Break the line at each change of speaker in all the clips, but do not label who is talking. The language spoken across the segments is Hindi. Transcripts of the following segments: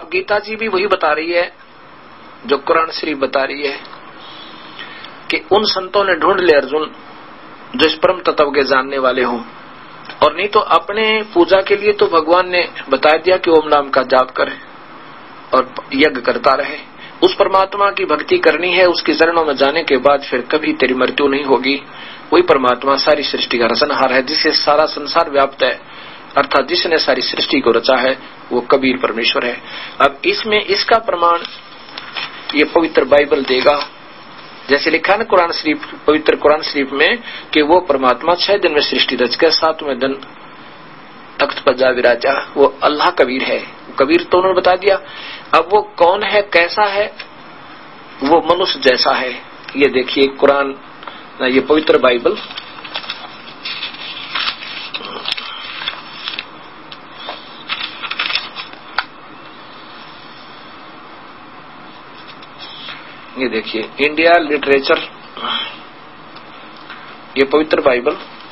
अब गीता जी भी वही बता रही है जो कुरान शरीफ बता रही है कि उन संतों ने ढूंढ ले अर्जुन जो इस परम तत्व के जानने वाले हों, और नहीं तो अपने पूजा के लिए तो भगवान ने बता दिया कि ओम नाम का जाप करे और यज्ञ करता रहे। उस परमात्मा की भक्ति करनी है, उसके चरणों में जाने के बाद फिर कभी तेरी मृत्यु नहीं होगी। वही परमात्मा सारी सृष्टि का रचनहार है, जिससे सारा संसार व्याप्त है, अर्थात जिसने सारी सृष्टि को रचा है वो कबीर परमेश्वर है। अब इसमें इसका प्रमाण ये पवित्र बाइबल देगा। जैसे लिखा है ना कुरान शरीफ, पवित्र कुरान शरीफ में कि वो परमात्मा 6 दिन में सृष्टि रच कर 7वें दिन तख्त पर जा विराजा, वो अल्लाह कबीर है। कबीर तो उन्होंने बता दिया। अब वो कौन है, कैसा है? वो मनुष्य जैसा है। ये देखिए कुरान, ये पवित्र बाइबल, ये देखिए इंडिया लिटरेचर, ये पवित्र बाइबल,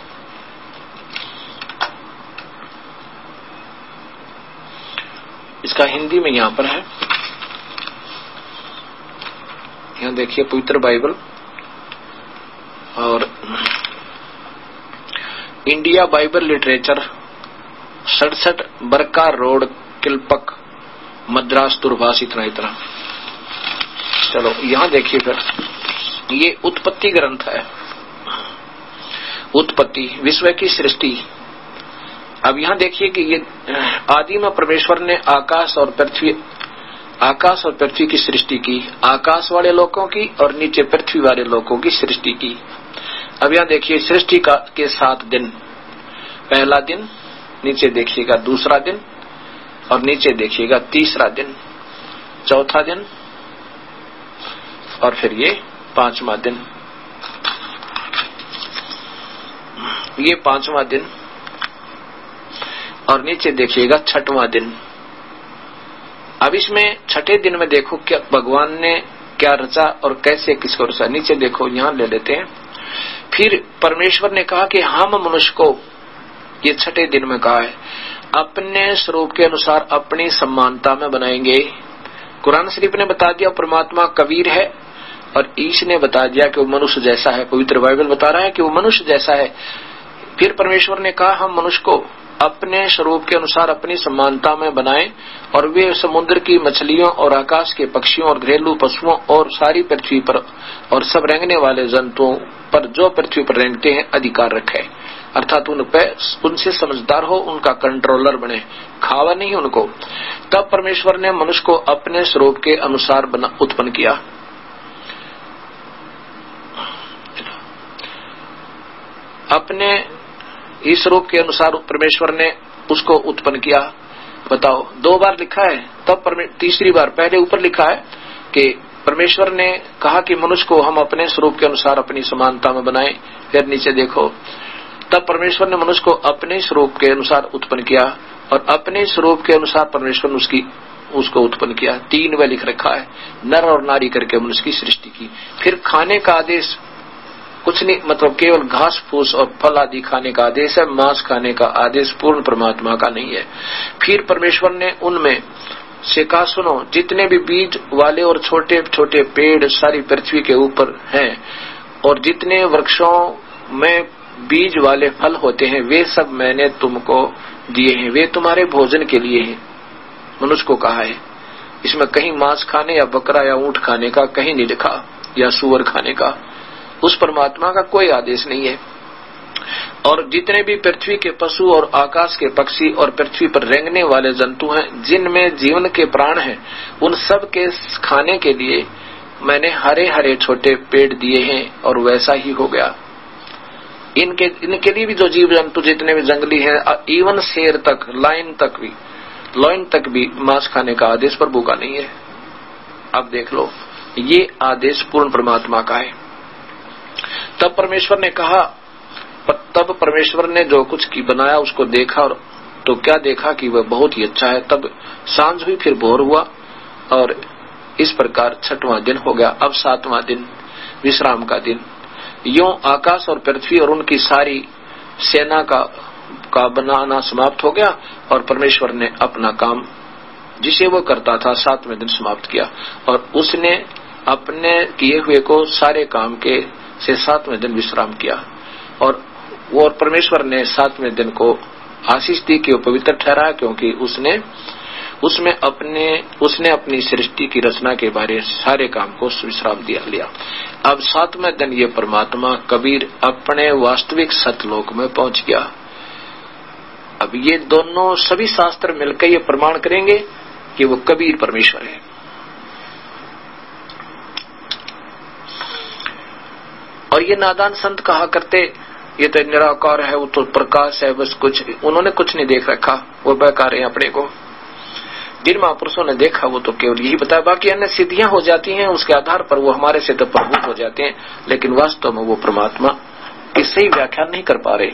इसका हिंदी में यहां पर है। यहां देखिए पवित्र बाइबल और इंडिया बाइबल लिटरेचर 67 बरका रोड, किलपक, मद्रास, दूरभाष, इतना। चलो यहां देखिए फिर, ये उत्पत्ति ग्रंथ है। उत्पत्ति, विश्व की सृष्टि। अब यहां देखिए कि ये आदि में परमेश्वर ने आकाश और पृथ्वी की सृष्टि की, आकाश वाले लोगों की और नीचे पृथ्वी वाले लोगों की सृष्टि की। अब यहां देखिए सृष्टि के 7 दिन, पहला दिन, नीचे देखिएगा दूसरा दिन, और नीचे देखिएगा तीसरा दिन, चौथा दिन, और फिर ये 5वां दिन, ये 5वां दिन, और नीचे देखिएगा 6वां दिन। अब इसमें 6ठे दिन में देखो क्या भगवान ने क्या रचा और कैसे किसको रचा। नीचे देखो, यहां ले लेते हैं। फिर परमेश्वर ने कहा कि हम मनुष्य को, ये 6ठे दिन में कहा है, अपने स्वरूप के अनुसार अपनी समानता में बनाएंगे। कुरान शरीफ ने बता दिया परमात्मा कबीर है, और ईश ने बता दिया कि वो मनुष्य जैसा है। पवित्र बाइबल बता रहा है कि वो मनुष्य जैसा है। फिर परमेश्वर ने कहा हम मनुष्य को अपने स्वरूप के अनुसार अपनी समानता में बनाएं, और वे समुद्र की मछलियों और आकाश के पक्षियों और घरेलू पशुओं और सारी पृथ्वी पर और सब रेंगने वाले जंतुओं पर जो पृथ्वी पर रेंगते हैं अधिकार रखे, अर्थात उनसे समझदार हो, उनका कंट्रोलर बने, खावा नहीं उनको। तब परमेश्वर ने मनुष्य को अपने स्वरूप के अनुसार उत्पन्न किया। अपने इस स्वरूप के अनुसार परमेश्वर ने उसको उत्पन्न किया। बताओ, 2 बार लिखा है, तब तीसरी बार, पहले ऊपर लिखा है कि परमेश्वर ने कहा कि मनुष्य को हम अपने स्वरूप के अनुसार अपनी समानता में बनाएं। फिर नीचे देखो, तब परमेश्वर ने मनुष्य को अपने स्वरूप के अनुसार उत्पन्न किया, और अपने स्वरूप के अनुसार परमेश्वर ने उसको उत्पन्न किया। 3 बार लिख रखा है, नर और नारी करके मनुष्य की सृष्टि की। फिर खाने का आदेश कुछ नहीं, मतलब केवल घास फूस और फल आदि खाने का आदेश है, मांस खाने का आदेश पूर्ण परमात्मा का नहीं है। फिर परमेश्वर ने उनमें से कहा सुनो, जितने भी बीज वाले और छोटे छोटे पेड़ सारी पृथ्वी के ऊपर हैं, और जितने वृक्षों में बीज वाले फल होते हैं, वे सब मैंने तुमको दिए हैं, वे तुम्हारे भोजन के लिए हैं। मनुष्य को कहा है, इसमें कहीं मांस खाने या बकरा या ऊंट खाने का कहीं नहीं लिखा, या सुअर खाने का। उस परमात्मा का कोई आदेश नहीं है। और जितने भी पृथ्वी के पशु और आकाश के पक्षी और पृथ्वी पर रेंगने वाले जंतु हैं, जिनमें जीवन के प्राण हैं, उन सब के खाने के लिए मैंने हरे हरे छोटे पेड़ दिए हैं, और वैसा ही हो गया। इनके लिए भी जो जीव जंतु जितने भी जंगली हैं, इवन शेर तक, लायन तक भी मांस खाने का आदेश प्रभु का नहीं है। अब देख लो, ये आदेश पूर्ण परमात्मा का है। तब परमेश्वर ने कहा, तब परमेश्वर ने जो कुछ की बनाया उसको देखा, और तो क्या देखा कि वह बहुत ही अच्छा है। तब सांझ हुई, फिर भोर हुआ, और इस प्रकार 6वां दिन हो गया। अब 7वां दिन विश्राम का दिन। यूं आकाश और पृथ्वी और उनकी सारी सेना का बनाना समाप्त हो गया, और परमेश्वर ने अपना काम जिसे वो करता था 7वें दिन समाप्त किया। और उसने अपने किए हुए को सारे काम के से 7वें दिन विश्राम किया। और परमेश्वर ने 7वें दिन को आशीष दी कि वो पवित्र ठहरा, क्योंकि उसने अपनी सृष्टि की रचना के बारे सारे काम को विश्राम लिया। अब 7वें दिन ये परमात्मा कबीर अपने वास्तविक सतलोक में पहुंच गया। अब ये दोनों सभी शास्त्र मिलकर ये प्रमाण करेंगे कि वो कबीर परमेश्वर है। और ये नादान संत कहा करते ये तो निराकार है, वो तो प्रकाश है, बस उन्होंने कुछ नहीं देख रखा, वो बहका रहे हैं अपने को। जिन महापुरुषों ने देखा वो तो केवल यही बताया, बाकी अन्य सिद्धियां हो जाती हैं, उसके आधार पर वो हमारे से तो प्रभुत हो जाते हैं, लेकिन वास्तव में वो परमात्मा की सही व्याख्या नहीं कर पा रहे।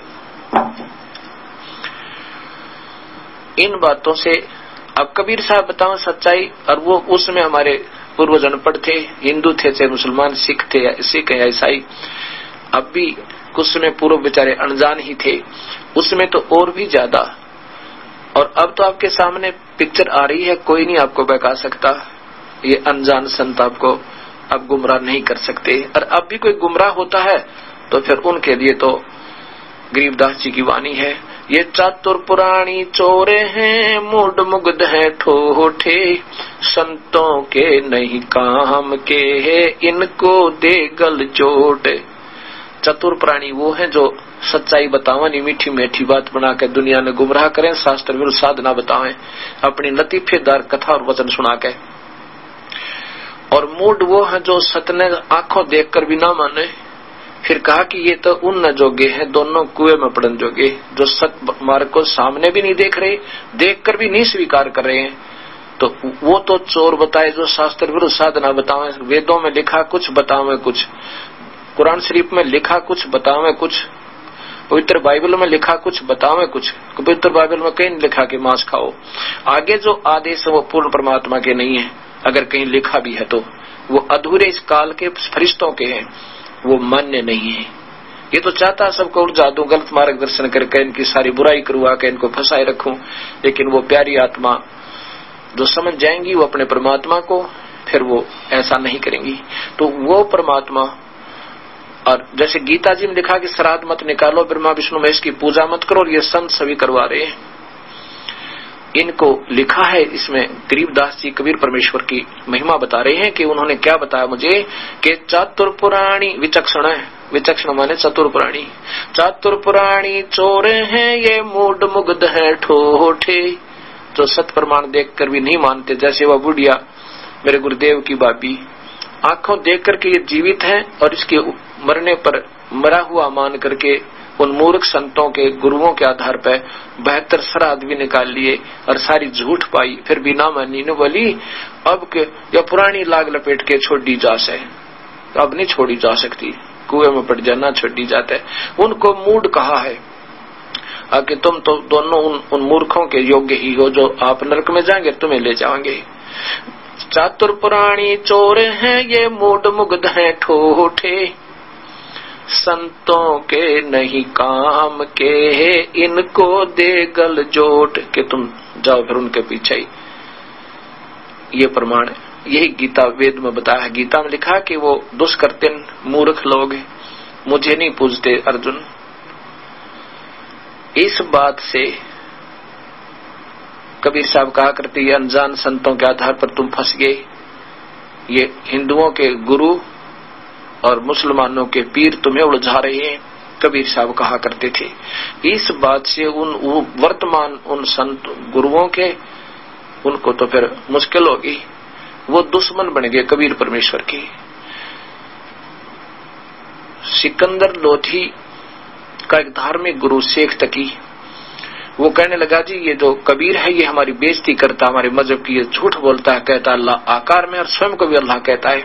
इन बातों से अब कबीर साहब बताओ सच्चाई। और वो उसमें हमारे पूर्वज अनपढ़ थे, हिंदू थे चाहे मुसलमान, सिख या ईसाई, अब भी कुछ समय पूर्व बेचारे अनजान ही थे, उसमें तो और भी ज्यादा। और अब तो आपके सामने पिक्चर आ रही है, कोई नहीं आपको बहका सकता, ये अनजान संत आपको अब गुमराह नहीं कर सकते। और अब भी कोई गुमराह होता है तो फिर उनके लिए तो गरीबदास जी की वाणी है, ये चातुर पुराणी चोरे हैं, मूड मुग्ध है ठोठे, संतों के नहीं काम के है, इनको दे गल चोट। चतुर प्राणी वो हैं जो सच्चाई बतावें, मीठी मीठी बात बना के दुनिया ने गुमराह करें, शास्त्र विरुद्ध साधना बतावें, अपनी लतीफेदार कथा और वचन सुना के। और मूड वो है जो सत्य आंखों देखकर भी ना माने। फिर कहा कि ये तो उन न जोगे हैं, दोनों कुएं में पड़न जोगे, जो सत्य मार्ग को सामने भी नहीं देख रहे, देखकर भी नहीं स्वीकार कर रहे हैं, तो वो तो चोर बताए जो शास्त्र विरुद्ध साधना बतावे। वेदों में लिखा कुछ बतावे कुछ, कुरान शरीफ में लिखा कुछ बतावे कुछ, पवित्र बाइबल में लिखा कुछ बतावे कुछ। पवित्र बाइबल में कहीं लिखा कि मांस खाओ, आगे जो आदेश है वो पूर्ण परमात्मा के नहीं है। अगर कहीं लिखा भी है तो वो अधूरे इस काल के फरिश्तों के हैं, वो मान्य नहीं है। ये तो चाहता सबको उड़ जादू गलत मार्गदर्शन करके इनकी सारी बुराई करवा के इनको फंसाए रखूं, लेकिन वो प्यारी आत्मा जो समझ जाएंगी वो अपने परमात्मा को, फिर वो ऐसा नहीं करेंगी। तो वो परमात्मा, और जैसे गीता जी में लिखा कि श्राद्ध मत निकालो, ब्रह्मा विष्णु महेश की पूजा मत करो, और ये संत सभी करवा रहे हैं। इनको लिखा है इसमें गरीबदास जी कबीर परमेश्वर की महिमा बता रहे हैं कि उन्होंने क्या बताया मुझे कि चातुर पुराणी विचक्षण है, विचक्षण माने चतुर पुराणी, चातुर पुराणी चोर हैं, ये मूड मुग्ध है ठोठे, जो सत प्रमाण देखकर भी नहीं मानते। जैसे वह बुढ़िया मेरे गुरुदेव की बाबी आंखों देख करके ये जीवित है, और इसके मरने पर मरा हुआ मान करके उन मूर्ख संतों के गुरुओं के आधार पर 72 श्राद्ध भी निकाल लिए और सारी झूठ पाई, फिर भी ना मानी न बोली। अब के या पुरानी लाग लपेट के छोड़ दी जा से, अब नहीं छोड़ी जा सकती, कुएं में पड़ जाना छोड़ दी जाता है। उनको मूड कहा है कि तुम तो दोनों उन मूर्खों के योग्य ही हो, जो आप नरक में जाएंगे तुम्हें ले जाएंगे। चातुर पुराणी चोर हैं, ये मूड मुग्ध हैं ठोठे, संतों के नहीं काम के, इनको दे गल जोट, कि तुम जाओ फिर उनके पीछे ही। ये प्रमाण है, यही गीता वेद में बताया है। गीता में लिखा कि वो दुष्कर्तिन मूर्ख लोग मुझे नहीं पूजते अर्जुन। इस बात से कबीर साहब कहा करते ये अनजान संतों के आधार पर तुम फंस गए, ये हिंदुओं के गुरु और मुसलमानों के पीर तुम्हें उलझा रहे हैं, कबीर साहब कहा करते थे। इस बात से उन वर्तमान उन संत गुरुओं के उनको तो फिर मुश्किल होगी, वो दुश्मन बन गए कबीर परमेश्वर के। सिकंदर लोधी का एक धार्मिक गुरु शेख तकी, वो कहने लगा जी ये जो कबीर है ये हमारी बेइज्जती करता, हमारे मजहब की ये झूठ बोलता है, कहता अल्लाह आकार में और स्वयं को भी अल्लाह कहता है,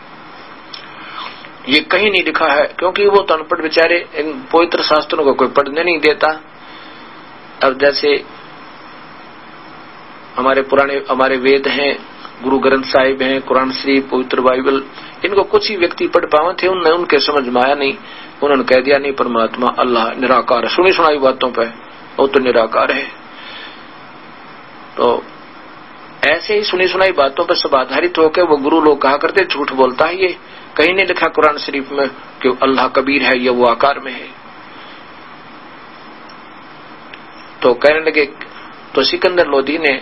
ये कहीं नहीं लिखा है। क्योंकि वो तो अनपढ़ बेचारे, इन पवित्र शास्त्रों को कोई पढ़ने नहीं देता। अब जैसे हमारे वेद हैं, गुरु ग्रंथ साहिब हैं, कुरान शरीफ, पवित्र बाइबल, इनको कुछ ही व्यक्ति पढ़ पाए थे, उनके समझ में आया नहीं, उन्होंने कह दिया नहीं परमात्मा अल्लाह निराकार है। सुनी सुनाई बातों पे वो तो निराकार है। तो ऐसे ही सुनी सुनाई बातों पर सब आधारित होकर वो गुरु लोग कहा करते झूठ बोलता है ये, कहीं नहीं लिखा कुरान शरीफ में कि अल्लाह कबीर है या वो आकार में है। तो कहने लगे, तो सिकंदर लोधी ने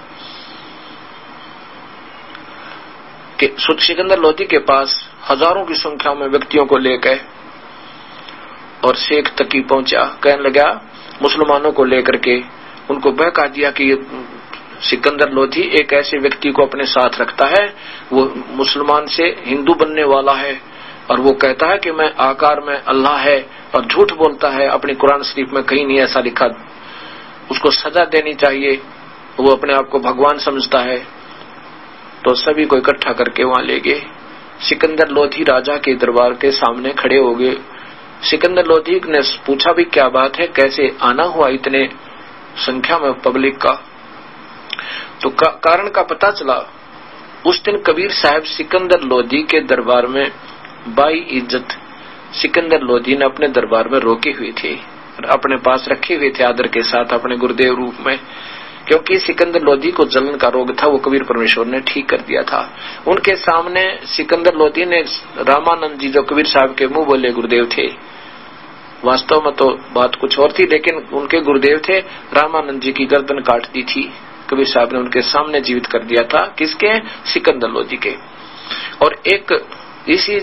सिकंदर लोधी के पास हजारों की संख्या में व्यक्तियों को लेकर और शेख तकी पहुंचा। कहने लगा मुसलमानों को लेकर के उनको बहका दिया कि सिकंदर लोधी एक ऐसे व्यक्ति को अपने साथ रखता है, वो मुसलमान से हिंदू बनने वाला है और वो कहता है कि मैं आकार में अल्लाह है और झूठ बोलता है, अपनी कुरान शरीफ में कहीं नहीं ऐसा लिखा, उसको सजा देनी चाहिए, वो अपने आप को भगवान समझता है। तो सभी को इकट्ठा करके वहां ले गए। सिकंदर लोधी राजा के दरबार के सामने खड़े हो गए। सिकंदर लोधी ने पूछा भी क्या बात है, कैसे आना हुआ इतने संख्या में पब्लिक का। तो कारण का पता चला, उस दिन कबीर साहब सिकंदर लोधी के दरबार में बाई इज्जत सिकंदर लोधी ने अपने दरबार में रोके हुए थे, अपने पास रखे हुए थे आदर के साथ अपने गुरुदेव रूप में, क्योंकि सिकंदर लोधी को जलन का रोग था, वो कबीर परमेश्वर ने ठीक कर दिया था। उनके सामने सिकंदर लोधी ने रामानंद जी जो कबीर साहब के मुंह बोले गुरुदेव थे, वास्तव में तो बात कुछ और थी, लेकिन उनके गुरुदेव थे, रामानंद जी की गर्दन काट दी थी कबीर साहब ने उनके सामने जीवित कर दिया था। किसके? सिकंदर लोधी के। और एक इसी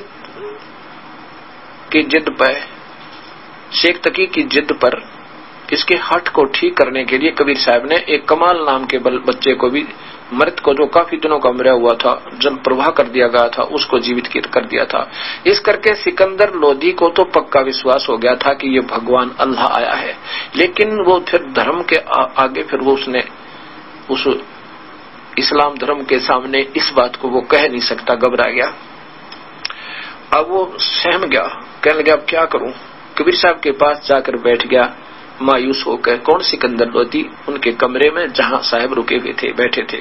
की जिद पर, शेख तकी की जिद पर, इसके हट को ठीक करने के लिए कबीर साहब ने एक कमाल नाम के बच्चे को भी, मृत को जो काफी दिनों का मरा हुआ था, जल प्रवाह कर दिया गया था, उसको जीवित कर दिया था। इस करके सिकंदर लोधी को तो पक्का विश्वास हो गया था कि ये भगवान अल्लाह आया है, लेकिन वो फिर धर्म के आगे फिर वो उसने उस इस्लाम धर्म के सामने इस बात को वो कह नहीं सकता, घबरा गया। अब वो सहम गया, कहने लगा अब क्या करूं। कबीर साहब के पास जाकर बैठ गया मायूस होकर। कौन? सिकंदर लोधी उनके कमरे में जहां साहब रुके हुए थे, बैठे थे।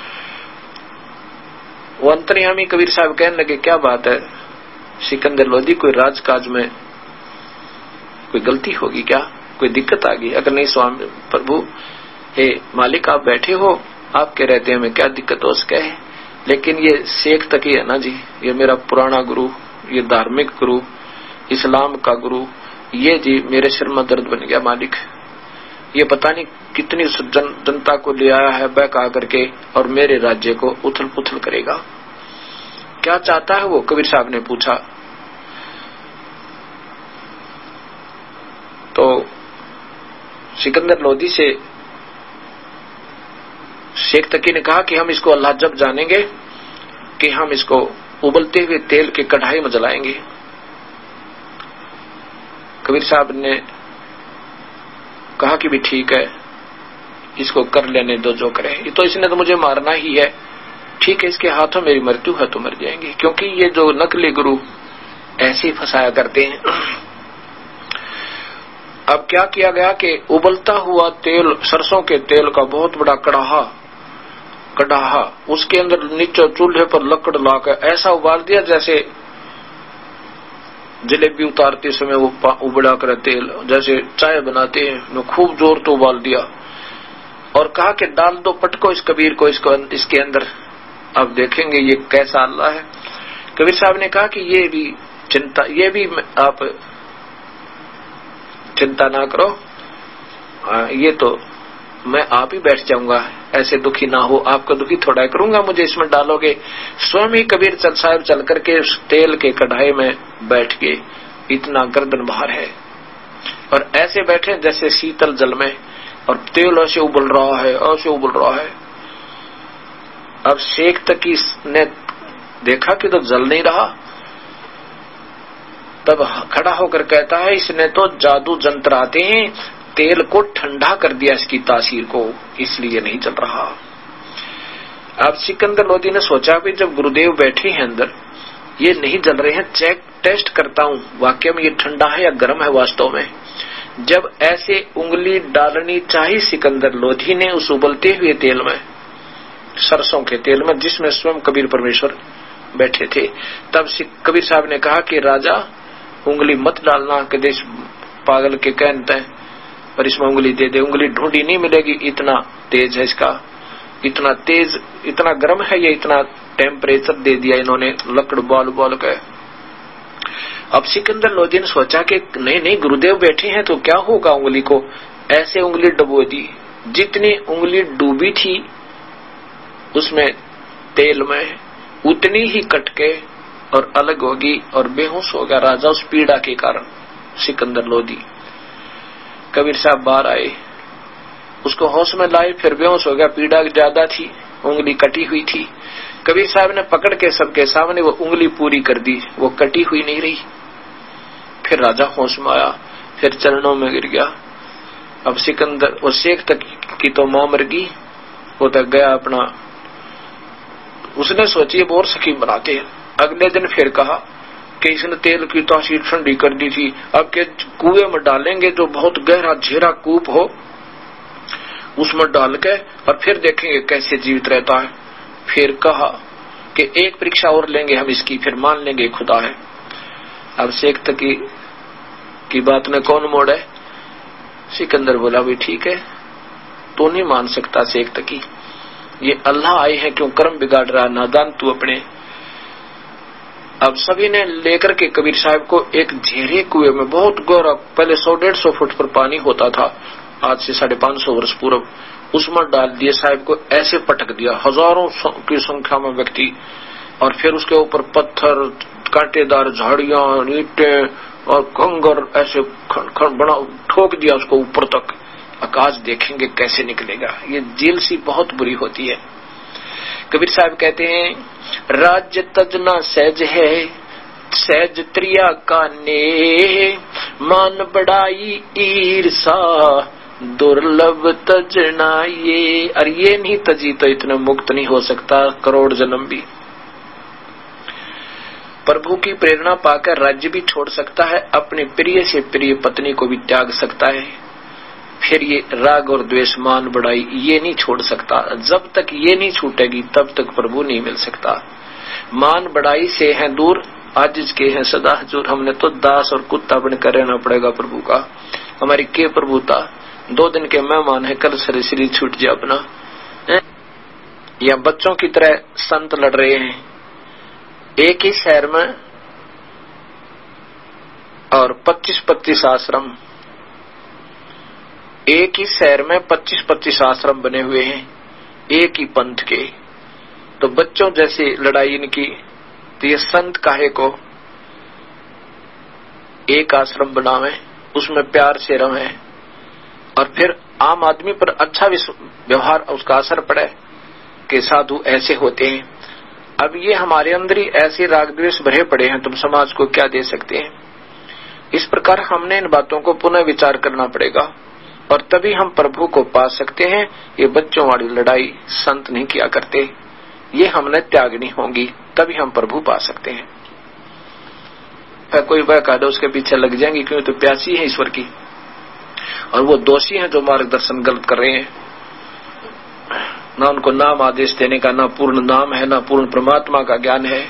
वो अंतर्यामी कबीर साहब कहने लगे क्या बात है सिकंदर लोधी, कोई राजकाज में कोई गलती होगी क्या, कोई दिक्कत आ गई? अगर नहीं स्वामी प्रभु, हे मालिक आप बैठे हो, आपके रहते हमें क्या दिक्कत हो सके, लेकिन ये शेख तकी है ना जी, ये मेरा पुराना गुरु, ये धार्मिक गुरु, इस्लाम का गुरु, ये जी मेरे सिर में दर्द बन गया मालिक। ये पता नहीं कितनी जनता को ले आया है बहका करके और मेरे राज्य को उथल पुथल करेगा। क्या चाहता है वो? कबीर साहब ने पूछा। तो सिकंदर लोधी से शेख तकी ने कहा कि हम इसको अल्लाह जब जानेंगे कि हम इसको उबलते हुए तेल के कढ़ाई में जलाएंगे। कबीर साहब ने कहा कि भी ठीक है, इसको कर लेने दो जो करे, ये तो इसने तो मुझे मारना ही है, ठीक है इसके हाथों मेरी मृत्यु है तो मर जाएंगे, क्योंकि ये जो नकली गुरु ऐसे ही फंसाया करते हैं। अब क्या किया गया कि उबलता हुआ तेल, सरसों के तेल का बहुत बड़ा कढ़ाहा, उसके अंदर नीचे चूल्हे पर लकड़ लाकर ऐसा उबाल दिया जैसे जलेबी उतारते समय वो उबड़ा कर तेल, जैसे चाय बनाते हैं, खूब जोर तो उबाल दिया और कहा कि डाल दो पटको इस कबीर को इसके अंदर, अब देखेंगे ये कैसा अल्लाह है। कबीर साहब ने कहा कि ये भी आप चिंता ना करो, ये तो मैं आप ही बैठ जाऊंगा, ऐसे दुखी ना हो, आपको दुखी थोड़ा करूंगा, मुझे इसमें डालोगे। स्वयं ही कबीर साहब चल करके उस तेल के कढ़ाई में बैठ गए, इतना गर्दन बाहर है और ऐसे बैठे जैसे शीतल जल में, और तेल ऐसे उबल रहा है, ऐसे उबल रहा है। अब शेख तकी ने देखा कि तो जल नहीं रहा, तब खड़ा होकर कहता है इसने तो जादू जंत्र आते हैं, तेल को ठंडा कर दिया इसकी तासीर को, इसलिए नहीं चल रहा। अब सिकंदर लोधी ने सोचा कि जब गुरुदेव बैठे हैं अंदर, ये नहीं जल रहे हैं, टेस्ट करता हूं वाकई में ये ठंडा है या गर्म है वास्तव में। जब ऐसे उंगली डालनी चाहिए सिकंदर लोधी ने उस उबलते हुए तेल में, सरसों के तेल में जिसमें स्वयं कबीर परमेश्वर बैठे थे, तब कबीर साहब ने कहा कि राजा उंगली मत डालना, कि देश पागल के कहते हैं, पर इसमें उंगली दे दे, उंगली ढूंढी नहीं मिलेगी, इतना तेज है इसका। इतना तेज, इतना गर्म है ये, इतना टेम्परेचर दे दिया इन्होंने लकड़ बाल बाल के। अब सिकंदर लोधी ने सोचा कि नहीं नहीं, गुरुदेव बैठे हैं तो क्या होगा, उंगली को ऐसे उंगली डुबो दी, जितनी उंगली डूबी थी उसमें तेल में उतनी ही कटके और अलग होगी और बेहोश हो गया राजा उस पीड़ा के कारण। सिकंदर लोधी, कबीर साहब बाहर आए, उसको होश में लाए, फिर बेहोश हो गया, पीड़ा ज्यादा थी, उंगली कटी हुई थी। कबीर साहब ने पकड़ के सबके सामने वो उंगली पूरी कर दी, वो कटी हुई नहीं रही। फिर राजा होश में आया, फिर चरणों में गिर गया। अब सिकंदर, वो शेख तक की तो मां मर गई, वो तक गया अपना, उसने सोची अब और सकीम बनाते हैं। अगले दिन फिर कहा कि इसने तेल की तासीर ठंडी कर दी थी, अब के कुएं में डालेंगे जो बहुत गहरा झेरा कूप हो, उसमें डाल के और फिर देखेंगे कैसे जीवित रहता है। फिर कहा कि एक परीक्षा और लेंगे हम इसकी, फिर मान लेंगे खुदा है। अब शेख तकी की बात में कौन मोड़ है? सिकंदर बोला भी ठीक है, तो नहीं मान सकता शेख तकी, ये अल्लाह आए हैं, क्यों कर्म बिगाड़ रहा नादान तू अपने। अब सभी ने लेकर के कबीर साहब को एक झेरे कुएं में, बहुत गहरा, पहले 100-150 फुट पर पानी होता था, आज से 550 वर्ष पूर्व, उसमें डाल दिए साहब को, ऐसे पटक दिया, हजारों की संख्या में व्यक्ति, और फिर उसके ऊपर पत्थर, कांटेदार झाड़ियां, ईंटें और कंगर ऐसे बना ठोक दिया उसको ऊपर तक। आकाश देखेंगे कैसे निकलेगा, ये जेल सी बहुत बुरी होती है। कबीर साहब कहते हैं, राज्य तजना सहज है, सहज त्रिया का ने, मान बढ़ाई ईर्षा, दुर्लभ तजना ये। और ये नहीं तजी तो इतना मुक्त नहीं हो सकता करोड़ जन्म भी। प्रभु की प्रेरणा पाकर राज्य भी छोड़ सकता है, अपने प्रिय से प्रिय पत्नी को भी त्याग सकता है, फिर ये राग और द्वेष, मान बढ़ाई ये नहीं छोड़ सकता। जब तक ये नहीं छूटेगी तब तक प्रभु नहीं मिल सकता। मान बढ़ाई से है दूर, आजिज के हैं सदा हजूर। हमने तो दास और कुत्ता बनकर रहना पड़ेगा प्रभु का। हमारी के प्रभुता, 2 दिन के मेहमान है, कल से शरीर छूट जाए अपना। या बच्चों की तरह संत लड़ रहे हैं एक ही शहर में, और 25-25 आश्रम, एक ही शहर में 25-25 आश्रम बने हुए हैं एक ही पंथ के। तो बच्चों जैसी लड़ाई इनकी, तो ये संत काहे को एक आश्रम बनावे, उसमें प्यार से रहे, और फिर आम आदमी पर अच्छा व्यवहार उसका असर पड़े कि साधु ऐसे होते हैं। अब ये हमारे अंदर ही ऐसे राग द्वेष भरे पड़े हैं, तुम समाज को क्या दे सकते हैं। इस प्रकार हमने इन बातों को पुनः विचार करना पड़ेगा, और तभी हम प्रभु को पा सकते हैं। ये बच्चों वाली लड़ाई संत नहीं किया करते, ये हमने त्यागनी होगी, तभी हम प्रभु पा सकते हैं। फिर कोई वह कह दो उसके पीछे लग जाएंगे, क्यों तो प्यासी है ईश्वर की, और वो दोषी हैं जो मार्गदर्शन गलत कर रहे हैं। ना उनको नाम आदेश देने का ना पूर्ण नाम है, ना पूर्ण परमात्मा का ज्ञान है।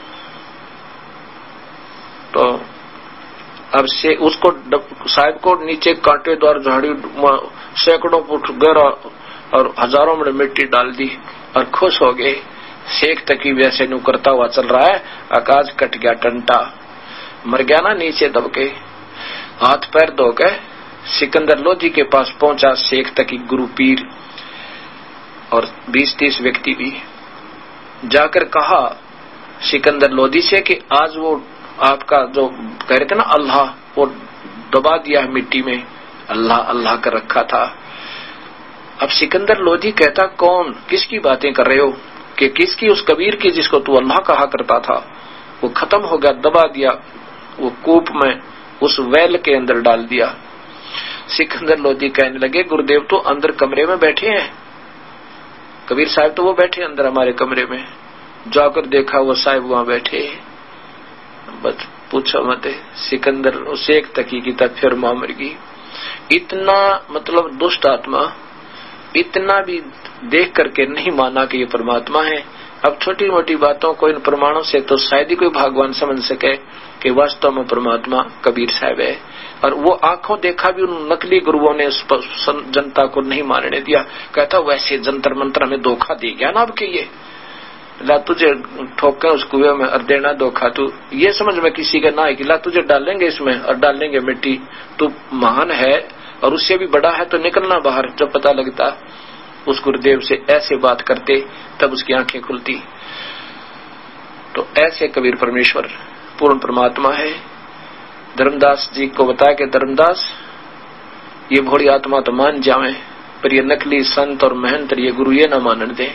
तो अब से उसको साहब को नीचे कांटेदार झाड़ी, सैकड़ों फुट गहरा और हजारों में मिट्टी डाल दी और खुश हो गए। शेख तकी वैसे नु करता हुआ चल रहा है, आकाश कट गया, टंटा मर गया ना नीचे दब के। हाथ पैर धो के सिकंदर लोधी के पास पहुंचा शेख तकी गुरु पीर, और 20-30 व्यक्ति भी। जाकर कहा सिकंदर लोधी से कि आज वो आपका जो कह रहे थे ना अल्लाह, वो दबा दिया है मिट्टी में, अल्लाह अल्लाह कर रखा था। अब सिकंदर लोधी कहता, कौन, किसकी बातें कर रहे हो, कि किसकी, उस कबीर की जिसको तू अल्लाह कहा करता था, वो खत्म हो गया, दबा दिया, वो कूप में उस वैल के अंदर डाल दिया। सिकंदर लोधी कहने लगे, गुरुदेव तो अंदर कमरे में बैठे हैं, कबीर साहब तो वो बैठे अंदर हमारे कमरे में। जाकर देखा वो साहब वहां बैठे, बस पूछो मत। सिकंदर शेख तकी की तक फिर मां मर गई। इतना मतलब दुष्ट आत्मा, इतना भी देख करके नहीं माना कि ये परमात्मा है। अब छोटी मोटी बातों को इन प्रमाणों से तो शायद ही कोई भगवान समझ सके, कि वास्तव में परमात्मा कबीर साहब है। और वो आंखों देखा भी उन नकली गुरुओं ने जनता को नहीं मानने दिया। कहता वैसे जंतर मंत्र हमें धोखा दे गया ना, अब के ये ला तुझे ठोके उस कुएं में और देना धोखा, तू ये समझ में किसी का ना है कि ला तुझे डालेंगे इसमें और डालेंगे मिट्टी, तू महान है और उससे भी बड़ा है तो निकलना बाहर। जब पता लगता उस गुरुदेव से ऐसे बात करते तब उसकी आंखें खुलती। तो ऐसे कबीर परमेश्वर पूर्ण परमात्मा है। धर्मदास जी को बताया कि धर्मदास ये भोली आत्मा तो मान जावे, पर ये नकली संत और महंत ये गुरु ये न मानने दे।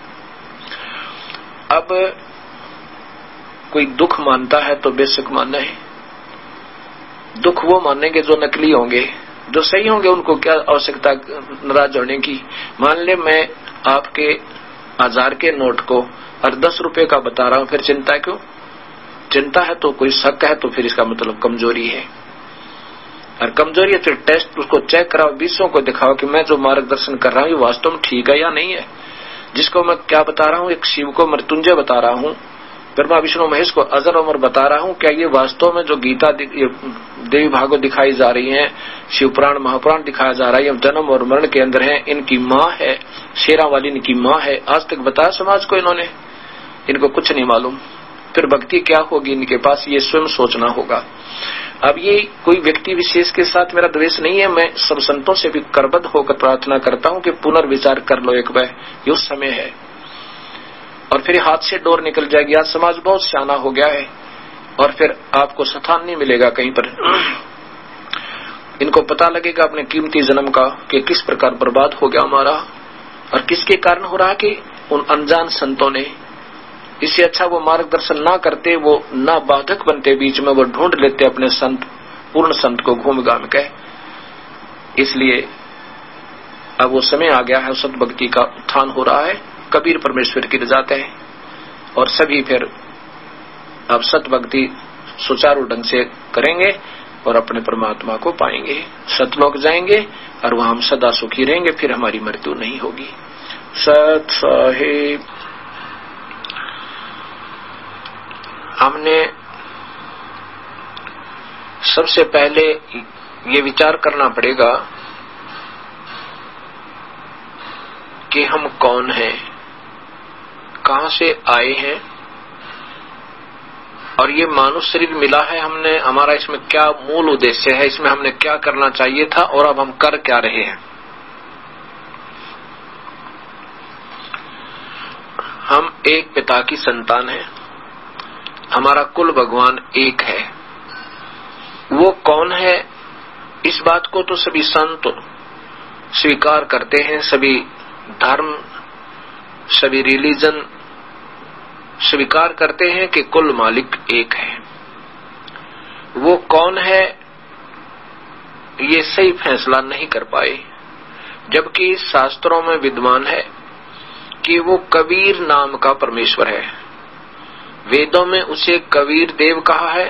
अब कोई दुख मानता है तो बेशक माने, दुख वो मानेंगे जो नकली होंगे, जो सही होंगे उनको क्या आवश्यकता नाराज होने की। मान ले मैं आपके 1000 के नोट को और 10 रुपए का बता रहा हूं, फिर चिंता क्यों? चिंता है तो कोई शक है तो फिर इसका मतलब कमजोरी है, और कमजोरी है फिर टेस्ट उसको चेक कराओ, 20 को दिखाओ कि मैं जो मार्गदर्शन कर रहा हूं ये वास्तव में ठीक है या नहीं है। जिसको मैं क्या बता रहा हूं, एक शिव को मृत्युंजय बता रहा हूं, ब्रह्मा विष्णु महेश को अजर अमर बता रहा हूं, क्या ये वास्तव में जो गीता देवी भागवत दिखाई जा रही है, शिव पुराण महापुराण दिखाया जा रहा है, ये जन्म और मरण के अंदर है, इनकी माँ है शेरा वाली, इनकी माँ है। आज तक बताया समाज को इन्होंने, इनको कुछ नहीं मालूम। फिर भक्ति क्या होगी इनके पास, ये स्वयं सोचना होगा। अब ये कोई व्यक्ति विशेष के साथ मेरा द्वेष नहीं है, मैं सब संतों से भी करबद्ध होकर प्रार्थना करता हूं कि पुनर्विचार कर लो एक बार, ये उस समय है। और फिर हाथ से डोर निकल जाएगी। आज समाज बहुत सियाना हो गया है और फिर आपको स्थान नहीं मिलेगा कहीं पर। इनको पता लगेगा अपने कीमती जन्म का कि किस प्रकार बर्बाद हो गया हमारा, और किसके कारण हो रहा कि उन अनजान संतों ने। इससे अच्छा वो मार्गदर्शन ना करते, वो ना बाधक बनते बीच में, वो ढूंढ लेते अपने संत, पूर्ण संत को घूम घाम के। इसलिए अब वो समय आ गया है, सत भक्ति का उत्थान हो रहा है, कबीर परमेश्वर की रजाते हैं और सभी फिर अब सत भक्ति सुचारू ढंग से करेंगे और अपने परमात्मा को पाएंगे, सतलोक जाएंगे और वहां हम सदा सुखी रहेंगे, फिर हमारी मृत्यु नहीं होगी। सत साहिब। हमने सबसे पहले ये विचार करना पड़ेगा कि हम कौन हैं, कहां से आए हैं, और ये मानव शरीर मिला है हमने, हमारा इसमें क्या मूल उद्देश्य है, इसमें हमने क्या करना चाहिए था और अब हम कर क्या रहे हैं। हम एक पिता की संतान हैं, हमारा कुल भगवान एक है। वो कौन है, इस बात को तो सभी संत स्वीकार करते हैं, सभी धर्म, सभी रिलीजन स्वीकार करते हैं कि कुल मालिक एक है। वो कौन है ये सही फैसला नहीं कर पाए, जबकि शास्त्रों में विद्यमान है कि वो कबीर नाम का परमेश्वर है। वेदों में उसे कबीर देव कहा है,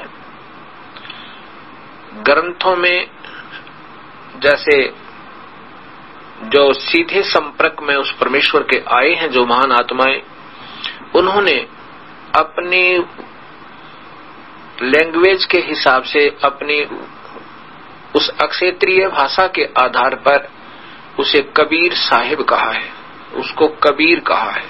ग्रंथों में जैसे जो सीधे संपर्क में उस परमेश्वर के आए हैं जो महान आत्माएं, उन्होंने अपनी लैंग्वेज के हिसाब से अपनी उस अक्षेत्रीय भाषा के आधार पर उसे कबीर साहिब कहा है, उसको कबीर कहा है।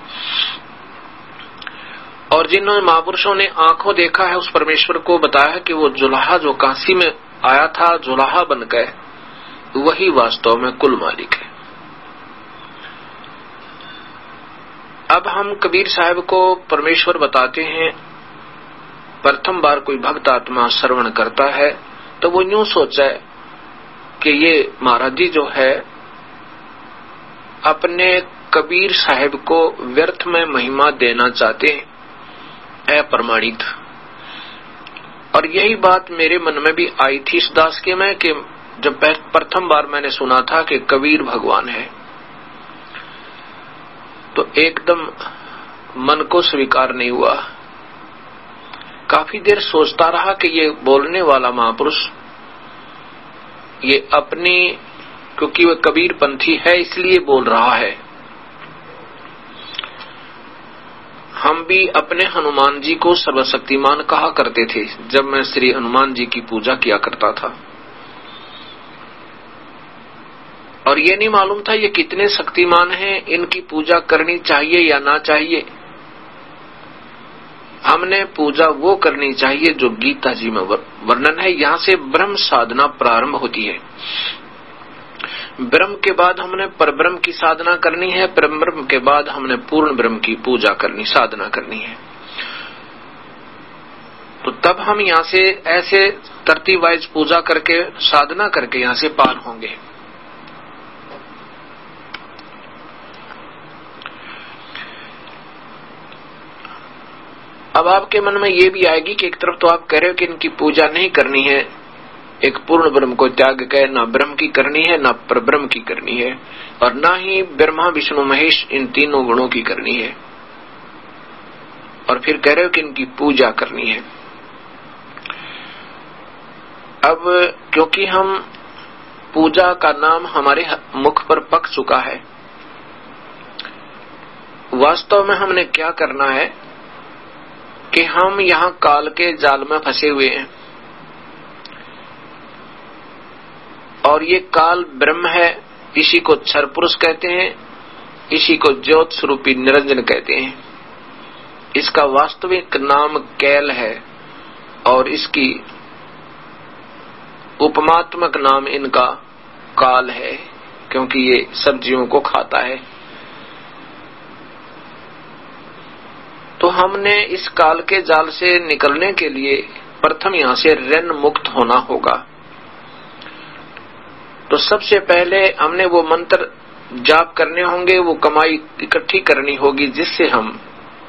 और जिन्होंने महापुरुषों ने आंखों देखा है उस परमेश्वर को, बताया कि वो जुलाहा जो काशी में आया था जुलाहा बनकर, वही वास्तव में कुल मालिक है। अब हम कबीर साहब को परमेश्वर बताते हैं। प्रथम बार कोई भक्त आत्मा श्रवण करता है तो वो यूं सोचे कि ये महाराज जी जो है अपने कबीर साहब को व्यर्थ में महिमा देना चाहते हैं, अप्रमाणित। और यही बात मेरे मन में भी आई थी इस दास के में कि जब प्रथम बार मैंने सुना था कि कबीर भगवान है तो एकदम मन को स्वीकार नहीं हुआ। काफी देर सोचता रहा कि ये बोलने वाला महापुरुष ये अपनी, क्योंकि वह कबीर पंथी है इसलिए बोल रहा है। हम भी अपने हनुमान जी को सर्वशक्तिमान कहा करते थे जब मैं श्री हनुमान जी की पूजा किया करता था, और ये नहीं मालूम था ये कितने शक्तिमान हैं, इनकी पूजा करनी चाहिए या ना चाहिए। हमने पूजा वो करनी चाहिए जो गीता जी में वर्णन है। यहाँ से ब्रह्म साधना प्रारंभ होती है। ब्रह्म के बाद हमने परब्रह्म की साधना करनी है, परब्रह्म के बाद हमने पूर्ण ब्रह्म की पूजा करनी, साधना करनी है। तो तब हम यहाँ से ऐसे तरतीब वाइज पूजा करके, साधना करके यहाँ से पार होंगे। अब आपके मन में ये भी आएगी कि एक तरफ तो आप कह रहे हो कि इनकी पूजा नहीं करनी है, एक पूर्ण ब्रह्म को त्याग कर ना ब्रह्म की करनी है ना परब्रह्म की करनी है, और ना ही ब्रह्मा विष्णु महेश इन तीनों गुणों की करनी है, और फिर कह रहे हो कि इनकी पूजा करनी है। अब क्योंकि हम पूजा का नाम हमारे मुख पर पक चुका है, वास्तव में हमने क्या करना है कि हम यहाँ काल के जाल में फंसे हुए हैं, और ये काल ब्रह्म है, इसी को क्षर पुरुष कहते हैं, इसी को ज्योत स्वरूपी निरंजन कहते हैं। इसका वास्तविक नाम कैल है और इसकी उपमात्मक नाम इनका काल है, क्योंकि ये सब जीवों को खाता है। तो हमने इस काल के जाल से निकलने के लिए प्रथम यहाँ से ऋण मुक्त होना होगा। तो सबसे पहले हमने वो मंत्र जाप करने होंगे, वो कमाई इकट्ठी करनी होगी, जिससे हम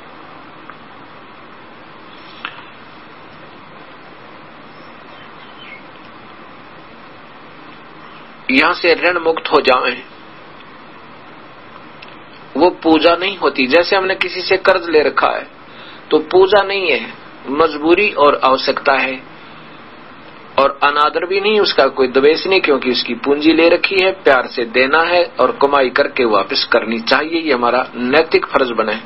यहाँ से ऋण मुक्त हो जाएं। वो पूजा नहीं होती। जैसे हमने किसी से कर्ज ले रखा है तो पूजा नहीं है, मजबूरी और आवश्यकता है, और अनादर भी नहीं, उसका कोई द्वेष नहीं, क्योंकि उसकी पूंजी ले रखी है, प्यार से देना है और कमाई करके वापस करनी चाहिए, ये हमारा नैतिक फर्ज बने।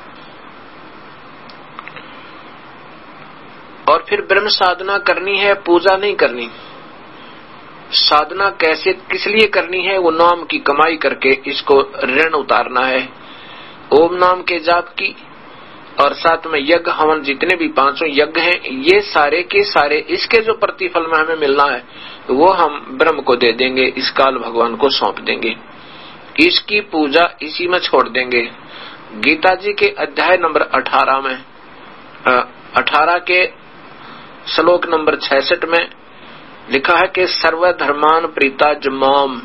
और फिर ब्रह्म साधना करनी है, पूजा नहीं करनी। साधना कैसे, किस लिए करनी है? वो नाम की कमाई करके इसको ऋण उतारना है, ओम नाम के जाप की, और साथ में यज्ञ हवन, जितने भी 500 यज्ञ हैं, ये सारे के सारे इसके जो प्रतिफल में हमें मिलना है वो हम ब्रह्म को दे देंगे, इस काल भगवान को सौंप देंगे, इसकी पूजा इसी में छोड़ देंगे। गीता जी के अध्याय नंबर 18 में 18 के श्लोक नंबर 66 में लिखा है कि सर्वधर्मान प्रीताज माम,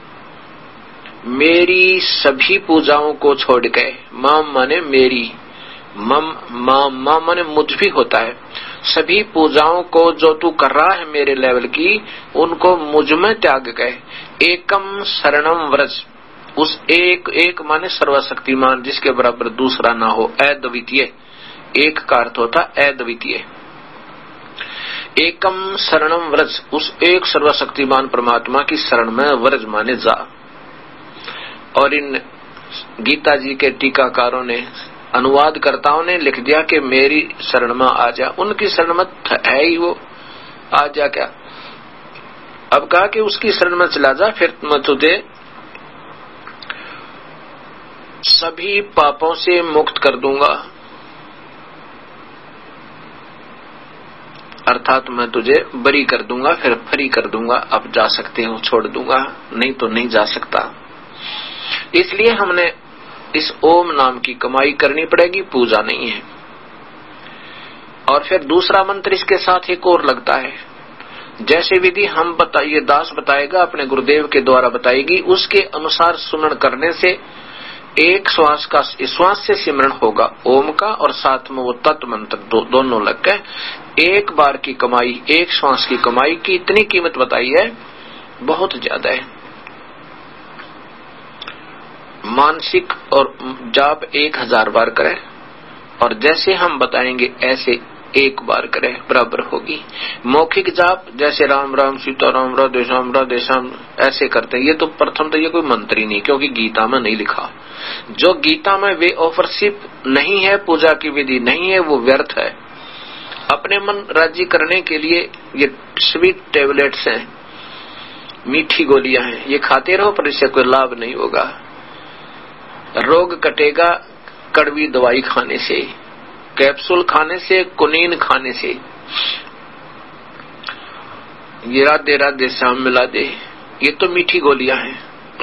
मेरी सभी पूजाओं को छोड़ के, माम माने मेरी, मम माम माने मुझ भी होता है, सभी पूजाओं को जो तू कर रहा है मेरे लेवल की, उनको मुझ में त्याग गए। एकम शरणम व्रज, उस एक माने सर्वशक्तिमान, जिसके बराबर दूसरा ना हो, अद्वितीय। एक का अर्थ होता अद्वितीय। एकम शरणम व्रज, उस एक सर्वशक्तिमान परमात्मा की शरण में व्रज माने जा। और इन गीता जी के टीकाकारों ने, अनुवादकर्ताओं ने लिख दिया कि मेरी शरण में आ जा। उनकी शरण में है ही वो, आ जा क्या? अब कहा कि उसकी शरण में चला जा, फिर मैं तुझे सभी पापों से मुक्त कर दूंगा, अर्थात मैं तुझे बरी कर दूंगा, फिर फ्री कर दूंगा, अब जा सकते हो, छोड़ दूंगा, नहीं तो नहीं जा सकता। इसलिए हमने इस ओम नाम की कमाई करनी पड़ेगी, पूजा नहीं है। और फिर दूसरा मंत्र इसके साथ एक और लगता है, जैसे विधि हम ये दास बताएगा, अपने गुरुदेव के द्वारा बताएगी, उसके अनुसार सुमरण करने से एक श्वास का, श्वास से सिमरण होगा ओम का, और साथ में वो तत्व मंत्र दोनों लग गए। एक बार की कमाई, एक श्वास की कमाई की इतनी कीमत बताई है, बहुत ज्यादा है। मानसिक और जाप 1000 बार करें, और जैसे हम बताएंगे ऐसे एक बार करे बराबर होगी। मौखिक जाप जैसे राम राम सीताराम राधे श्याम ऐसे करते हैं, ये तो प्रथम तो ये कोई मंत्र ही नहीं, क्योंकि गीता में नहीं लिखा। जो गीता में वे ऑफरशिप नहीं है, पूजा की विधि नहीं है, वो व्यर्थ है। अपने मन राजी करने के लिए ये स्वीट टेबलेट्स हैं, मीठी गोलियां हैं, ये खाते रहो पर इससे कोई लाभ नहीं होगा। रोग कटेगा कड़वी दवाई खाने से, कैप्सूल खाने से, कुनीन खाने से। ये राधे राधे श्याम मिला दे, ये तो मीठी गोलियां हैं।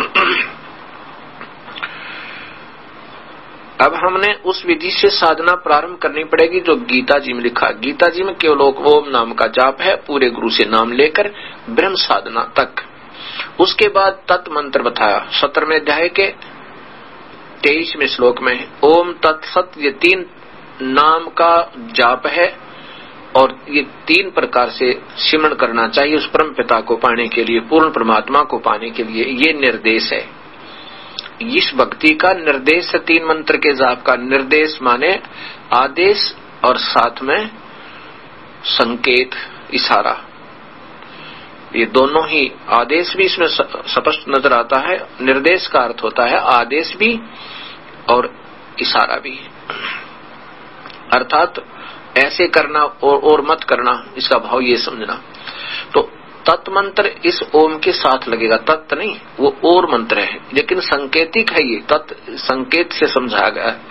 अब हमने उस विधि से साधना प्रारंभ करनी पड़ेगी जो गीता जी में लिखा। गीता जी में केवल ओम नाम का जाप है, पूरे गुरु से नाम लेकर ब्रह्म साधना तक। उसके बाद तत् मंत्र बताया 17वें अध्याय के 23वें श्लोक में। ओम तत्सत, ये 3 नाम का जाप है और ये 3 प्रकार से सिमरण करना चाहिए उस परम पिता को पाने के लिए, पूर्ण परमात्मा को पाने के लिए। ये निर्देश है, इस भक्ति का निर्देश है। 3 मंत्र के जाप का निर्देश माने आदेश और साथ में संकेत, इशारा। ये दोनों ही, आदेश भी इसमें स्पष्ट नजर आता है, निर्देश का अर्थ होता है आदेश भी और इशारा भी, अर्थात ऐसे करना और मत करना, इसका भाव ये समझना। तो तत् मंत्र इस ओम के साथ लगेगा, तत् नहीं, वो और मंत्र है लेकिन संकेतिक है, ये तत् संकेत से समझाया गया है।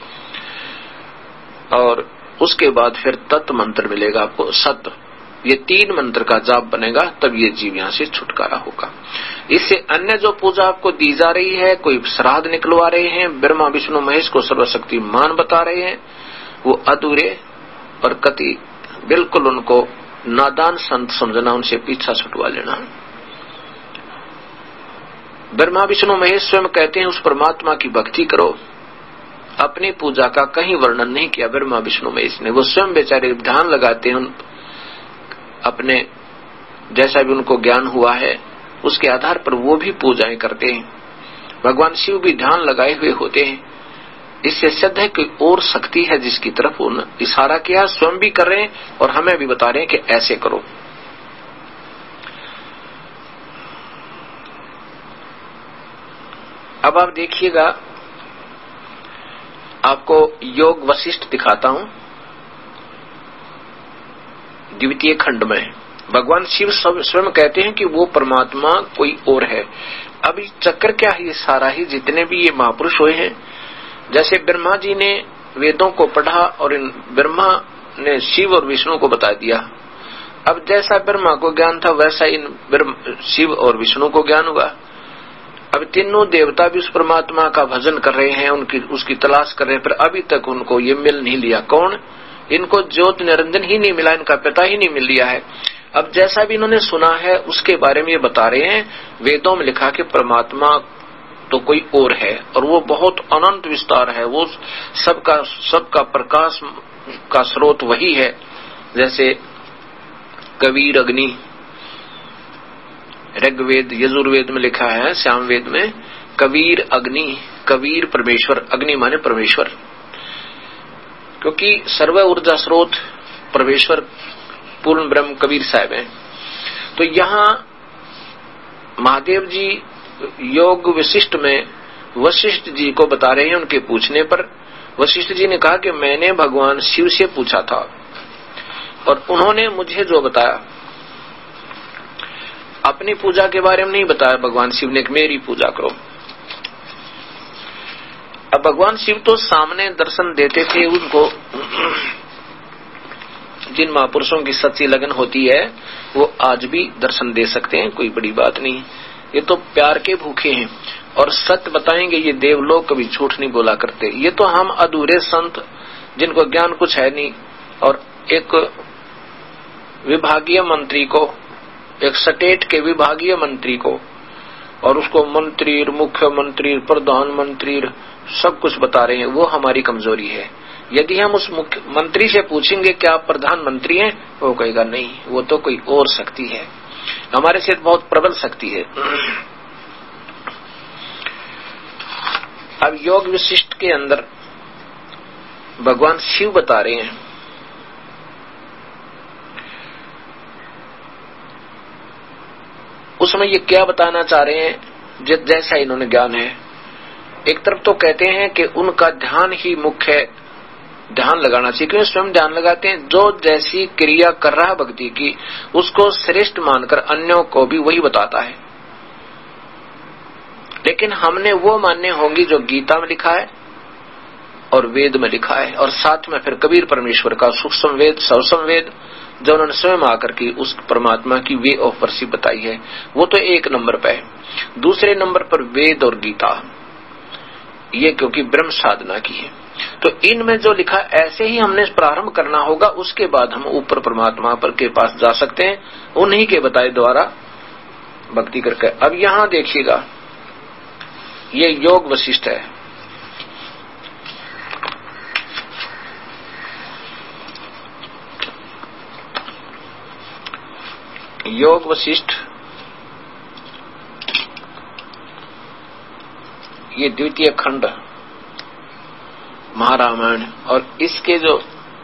और उसके बाद फिर तत् मंत्र मिलेगा आपको, सत। ये 3 मंत्र का जाप बनेगा, तब ये जीव यहाँ से छुटकारा होगा। इससे अन्य जो पूजा आपको दी जा रही है, कोई श्राद्ध निकलवा रहे हैं, ब्रह्मा विष्णु महेश को सर्वशक्तिमान बता रहे हैं, वो अधूरे और कति बिल्कुल उनको नादान संत समझना, उनसे पीछा छुटवा लेना। ब्रह्मा विष्णु महेश स्वयं कहते हैं उस परमात्मा की भक्ति करो। अपनी पूजा का कहीं वर्णन नहीं किया ब्रह्मा विष्णु महेश ने, वो स्वयं बेचारे ध्यान लगाते हैं अपने, जैसा भी उनको ज्ञान हुआ है उसके आधार पर वो भी पूजाएं करते हैं। भगवान शिव भी ध्यान लगाए हुए होते हैं। इससे सिद्ध है कि और शक्ति है जिसकी तरफ उन्होंने इशारा किया, स्वयं भी कर रहे हैं और हमें भी बता रहे हैं कि ऐसे करो। अब आप देखिएगा, आपको योग वशिष्ठ दिखाता हूं। द्वितीय खंड में भगवान शिव स्वयं कहते हैं कि वो परमात्मा कोई और है। अब चक्कर क्या है, ये सारा ही जितने भी ये महापुरुष हुए हैं, जैसे ब्रह्मा जी ने वेदों को पढ़ा और इन ब्रह्मा ने शिव और विष्णु को बता दिया। अब जैसा ब्रह्मा को ज्ञान था वैसा इन शिव और विष्णु को ज्ञान हुआ। अब तीनों देवता भी उस परमात्मा का भजन कर रहे हैं, उसकी तलाश कर रहे हैं, पर अभी तक उनको ये मिल नहीं लिया। कौन? इनको ज्योत निरंजन ही नहीं मिला, इनका पिता ही नहीं मिल लिया है। अब जैसा भी इन्होंने सुना है उसके बारे में ये बता रहे हैं। वेदों में लिखा कि परमात्मा तो कोई और है और वो बहुत अनंत विस्तार है, वो सबका प्रकाश का स्रोत वही है। जैसे कबीर अग्नि, ऋग्वेद यजुर्वेद में लिखा है, सामवेद में कबीर अग्नि, कबीर परमेश्वर, अग्नि माने परमेश्वर, क्योंकि सर्व ऊर्जा स्रोत परमेश्वर पूर्ण ब्रह्म कबीर साहब हैं। तो यहाँ महादेव जी योग विशिष्ट में वशिष्ठ जी को बता रहे हैं। उनके पूछने पर वशिष्ठ जी ने कहा कि मैंने भगवान शिव से पूछा था और उन्होंने मुझे जो बताया, अपनी पूजा के बारे में नहीं बताया भगवान शिव ने कि मेरी पूजा करो। अब भगवान शिव तो सामने दर्शन देते थे उनको, जिन महापुरुषों की सच्ची लगन होती है वो आज भी दर्शन दे सकते हैं, कोई बड़ी बात नहीं। ये तो प्यार के भूखे हैं और सत्य बताएंगे। ये देवलोक कभी झूठ नहीं बोला करते। ये तो हम अधूरे संत जिनको ज्ञान कुछ है नहीं, और एक विभागीय मंत्री को, एक स्टेट के विभागीय मंत्री को, और उसको मंत्री, मुख्यमंत्री, प्रधानमंत्री सब कुछ बता रहे हैं, वो हमारी कमजोरी है। यदि हम उस मंत्री से पूछेंगे क्या आप प्रधानमंत्री हैं, वो कहेगा नहीं, वो तो कोई और शक्ति है, हमारे से बहुत प्रबल शक्ति है। अब योग विशिष्ट के अंदर भगवान शिव बता रहे हैं उसमें ये क्या बताना चाह रहे हैं, जैसा इन्होंने ज्ञान है, एक तरफ तो कहते हैं कि उनका ध्यान ही मुख्य ध्यान लगाना चाहिए, क्योंकि स्वयं ध्यान लगाते हैं। जो जैसी क्रिया कर रहा है भक्ति की, उसको श्रेष्ठ मानकर अन्यों को भी वही बताता है। लेकिन हमने वो मान्य होंगी जो गीता में लिखा है और वेद में लिखा है, और साथ में फिर कबीर परमेश्वर का सूक्ष्म वेद, सूक्ष्म वेद जो उन्होंने स्वयं आकर की उस परमात्मा की वे ऑफ वर्शिप बताई है, वो तो एक नंबर पे है। दूसरे नंबर पर वेद और गीता, ये क्योंकि ब्रह्म साधना की है। तो इनमें जो लिखा ऐसे ही हमने प्रारंभ करना होगा, उसके बाद हम ऊपर परमात्मा पर के पास जा सकते हैं, उन्हीं के बताए द्वारा भक्ति करके। अब यहां देखिएगा, ये योग वशिष्ठ है। योग वशिष्ठ ये द्वितीय खंड महारामायण, और इसके जो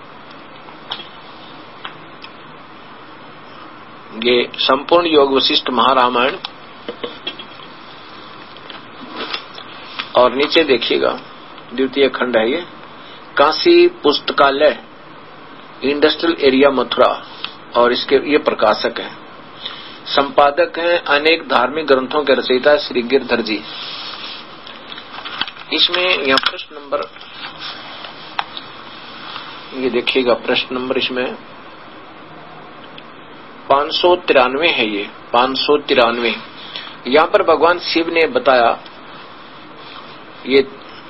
ये संपूर्ण योग वशिष्ठ महारामायण, और नीचे देखिएगा द्वितीय खंड है ये, काशी पुस्तकालय इंडस्ट्रियल एरिया मथुरा, और इसके ये प्रकाशक है, संपादक हैं अनेक धार्मिक ग्रंथों के रचयिता श्री गिरधर जी। इसमें यह प्रश्न नंबर, ये देखिएगा प्रश्न नंबर इसमें 593 है, ये 593। यहाँ पर भगवान शिव ने बताया, ये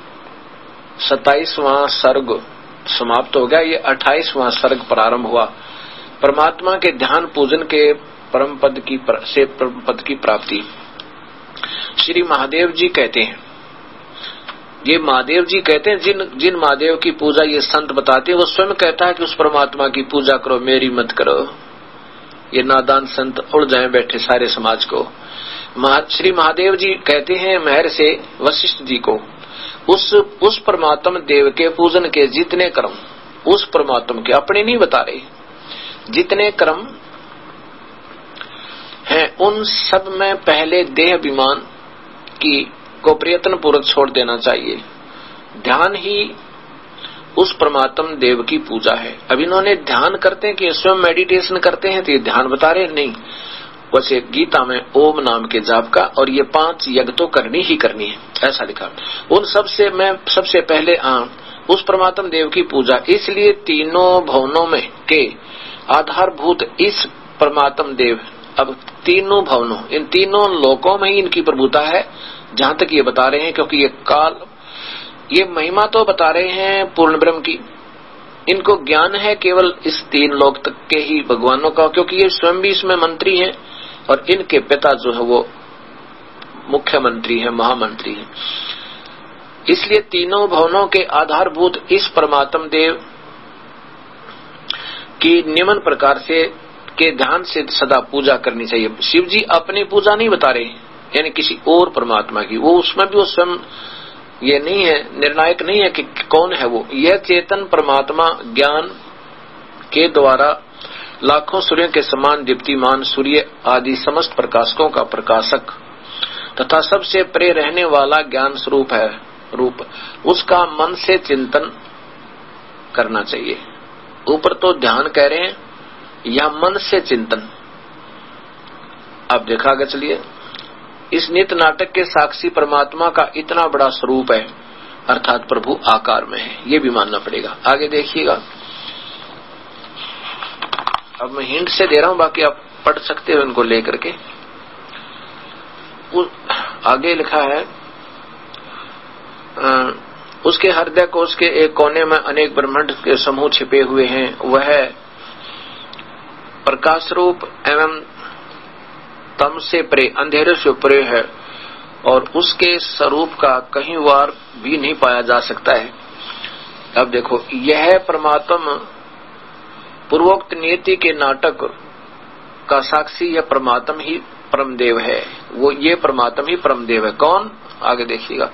27वां सर्ग समाप्त हो गया, ये 28वां सर्ग प्रारंभ हुआ। परमात्मा के ध्यान पूजन के परम पद की प्राप्ति। श्री महादेव जी कहते हैं, ये महादेव जी कहते हैं, जिन महादेव की पूजा ये संत बताते हैं, वो स्वयं कहता है कि उस परमात्मा की पूजा करो, मेरी मत करो। ये नादान संत उड़ जाए बैठे सारे समाज को। श्री महादेव जी कहते हैं महर से वशिष्ठ जी को, उस परमात्मा देव के पूजन के जितने क्रम, उस परमात्मा के अपने नहीं बता रहे, जितने क्रम हैं उन सब में पहले देह अभिमान को प्रयत्न पूर्वक छोड़ देना चाहिए। ध्यान ही उस परमात्मा देव की पूजा है। अब इन्होंने ध्यान करते हैं कि स्वयं मेडिटेशन करते हैं, तो ये ध्यान बता रहे नहीं। वैसे गीता में ओम नाम के जाप का और ये 5 यज्ञ तो करनी ही करनी है, ऐसा लिखा। उन सबसे मैं सबसे पहले उस परमात्मा देव की पूजा, इसलिए तीनों भवनों में के आधारभूत इस परमात्मा देव, अब तीनों भवनों, इन तीनों लोकों में ही इनकी प्रभुता है, जहां तक ये बता रहे हैं। क्योंकि ये काल, ये महिमा तो बता रहे हैं पूर्ण ब्रह्म की, इनको ज्ञान है केवल इस 3 लोक तक के ही भगवानों का, क्योंकि ये स्वयं भी इसमें मंत्री हैं और इनके पिता जो है वो मुख्यमंत्री है, महामंत्री है। इसलिए तीनों भवनों के आधारभूत इस परमात्मा देव की निम्न प्रकार से के ध्यान से सदा पूजा करनी चाहिए। शिव जी अपनी पूजा नहीं बता रहे, यानी किसी और परमात्मा की, वो उसमें भी वो स्वयं ये नहीं है, निर्णायक नहीं है कि कौन है वो। यह चेतन परमात्मा ज्ञान के द्वारा लाखों सूर्यों के समान दीप्तिमान सूर्य आदि समस्त प्रकाशकों का प्रकाशक तथा सबसे परे रहने वाला ज्ञान स्वरूप है। रूप उसका मन से चिंतन करना चाहिए। ऊपर तो ध्यान कह रहे हैं, या मन से चिंतन। अब देखा आगे चलिए, इस नित्य नाटक के साक्षी परमात्मा का इतना बड़ा स्वरूप है, अर्थात प्रभु आकार में है, ये भी मानना पड़ेगा। आगे देखिएगा, अब मैं हिंट से दे रहा हूं, बाकी आप पढ़ सकते हो इनको लेकर के। आगे लिखा है, उसके हृदय कोश के एक कोने में अनेक ब्रह्मांड के समूह छिपे हुए हैं। वह प्रकाश रूप एवं तम से परे, अंधेरे से परे है और उसके स्वरूप का कहीं वार भी नहीं पाया जा सकता है। अब देखो, यह परमात्मा पूर्वोक्त नियति के नाटक का साक्षी, यह परमात्मा ही परमदेव है। वो ये परमात्मा ही परमदेव है। कौन? आगे देखिएगा,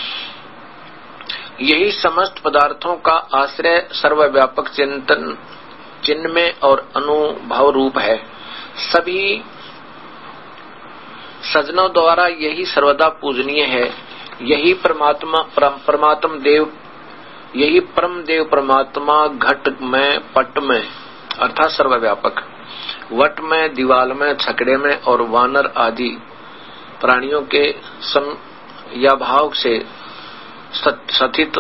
यही समस्त पदार्थों का आश्रय सर्वव्यापक चिंतन चिन्मय और अनुभव रूप है। सभी सज्जनों द्वारा यही सर्वदा पूजनीय है। यही परमात्म देव, यही परम देव परमात्मा घट में, पट में अर्थात सर्वव्यापक, वट में, दीवाल में, छकड़े में और वानर आदि प्राणियों के या भाव से स्थित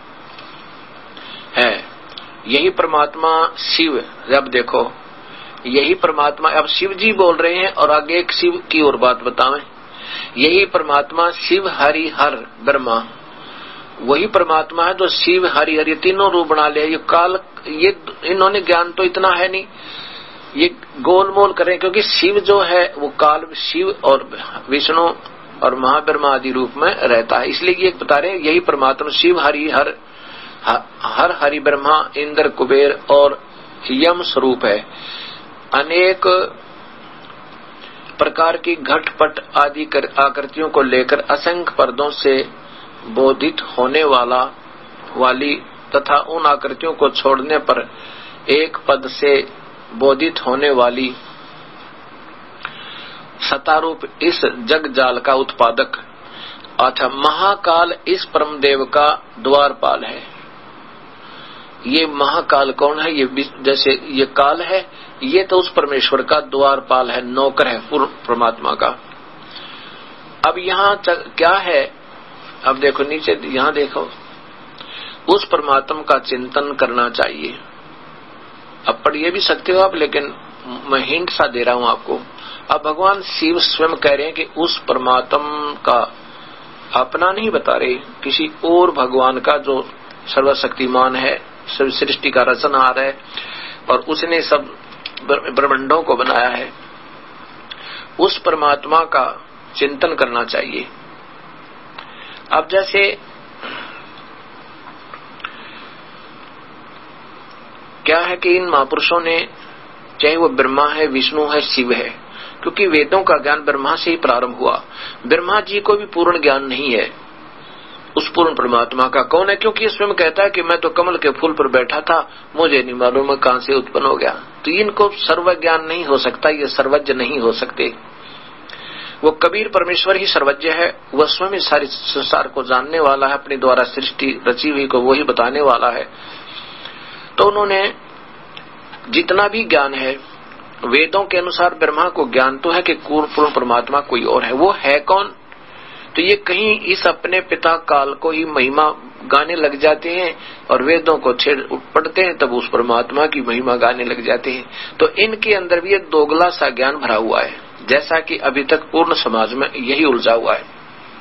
है। यही परमात्मा शिव, अब देखो यही परमात्मा, अब शिव जी बोल रहे हैं और आगे एक शिव की और बात बतावें। यही परमात्मा शिव हरि हर ब्रह्मा, वही परमात्मा है जो शिव हरि हरि तीनों रूप बना ले। ये काल, ये इन्होंने ज्ञान तो इतना है नहीं, ये गोलमोल करें, क्योंकि शिव जो है वो काल, शिव और विष्णु और महाब्रह्मा आदि रूप में रहता है, इसलिए ये बता रहे हैं यही परमात्मा शिव हरि हर हरि ब्रह्मा इंद्र कुबेर और यम स्वरूप है। अनेक प्रकार की घटपट आदि आकृतियों को लेकर असंख्य पर्दों से बोधित होने वाली तथा उन आकृतियों को छोड़ने पर एक पद से बोधित होने वाली सतारूप इस जग जाल का उत्पादक अथा महाकाल इस परम देव का द्वारपाल है। ये महाकाल कौन है? ये जैसे ये काल है, ये तो उस परमेश्वर का द्वारपाल है, नौकर है पूर्ण परमात्मा का। अब यहाँ क्या है, अब देखो नीचे, यहाँ देखो, उस परमात्मा का चिंतन करना चाहिए। अब पढ़ ये भी सकते हो आप, लेकिन मैं हिंट सा दे रहा हूं आपको। अब भगवान शिव स्वयं कह रहे हैं कि उस परमात्मा का अपना नहीं बता रहे, किसी और भगवान का जो सर्वशक्तिमान है, सब सृष्टि का रचनहार है और उसने सब ब्रह्मांडों को बनाया है, उस परमात्मा का चिंतन करना चाहिए। अब जैसे क्या है कि इन महापुरुषों ने, चाहे वो ब्रह्मा है, विष्णु है, शिव है, क्योंकि वेदों का ज्ञान ब्रह्मा से ही प्रारंभ हुआ। ब्रह्मा जी को भी पूर्ण ज्ञान नहीं है उस पूर्ण परमात्मा का। कौन है? क्योंकि स्वयं कहता है कि मैं तो कमल के फूल पर बैठा था, मुझे नहीं मालूम मैं कहां से उत्पन्न हो गया। तो इनको सर्व ज्ञान नहीं हो सकता, ये सर्वज्ञ नहीं हो सकते। वो कबीर परमेश्वर ही सर्वज्ञ है, वह स्वयं इस सारे संसार को जानने वाला है, अपने द्वारा सृष्टि रची हुई को वही बताने वाला है। तो उन्होंने जितना भी ज्ञान है, वेदों के अनुसार ब्रह्मा को ज्ञान तो है कि पूर्ण परमात्मा कोई और है। वो है कौन? तो ये कहीं इस अपने पिता काल को ही महिमा गाने लग जाते हैं और वेदों को छेड़ पड़ते हैं, तब उस परमात्मा की महिमा गाने लग जाते हैं। तो इनके अंदर भी एक दोगला सा ज्ञान भरा हुआ है, जैसा कि अभी तक पूर्ण समाज में यही उलझा हुआ है।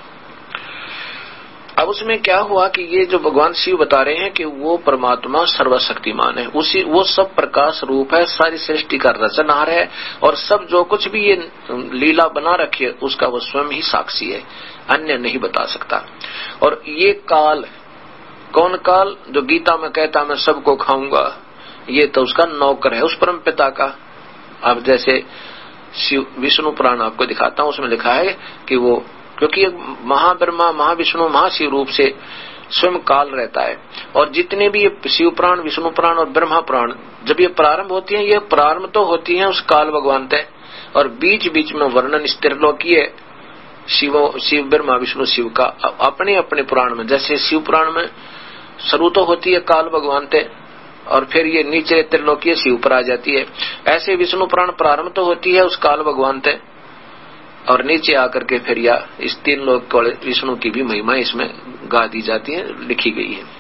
अब उसमें क्या हुआ कि ये जो भगवान शिव बता रहे हैं कि वो परमात्मा सर्वशक्तिमान है, उसी वो सब प्रकाश रूप है, सारी सृष्टि का रचनहार है और सब जो कुछ भी ये लीला बना रखी है उसका वो स्वयं ही साक्षी है, अन्य नहीं बता सकता। और ये काल, कौन काल? जो गीता में कहता मैं सबको खाऊंगा, ये तो उसका नौकर है, उस परम पिता का। अब जैसे शिव विष्णु पुराण आपको दिखाता हूं, उसमें लिखा है कि वो, क्योंकि महाब्रह्मा, महाविष्णु, महाशिव रूप से स्वयं काल रहता है। और जितने भी ये शिव पुराण, विष्णु पुराण और ब्रह्मा पुराण जब ये प्रारंभ होती हैं, ये प्रारंभ तो होती हैं उस काल भगवान तय, और बीच बीच में वर्णन स्त्रीलोकीय शिव ब्रह्मा विष्णु शिव का अपने अपने पुराण में। जैसे शिव पुराण में शुरू तो होती है काल भगवान तय और फिर ये नीचे त्रिलोकीय शिव पर आ जाती है। ऐसे विष्णु पुराण प्रारंभ तो होती है उस काल भगवान तय और नीचे आकर के फिर या इस तीन लोक वाले विष्णु की भी महिमा इसमें गा दी जाती है, लिखी गई है।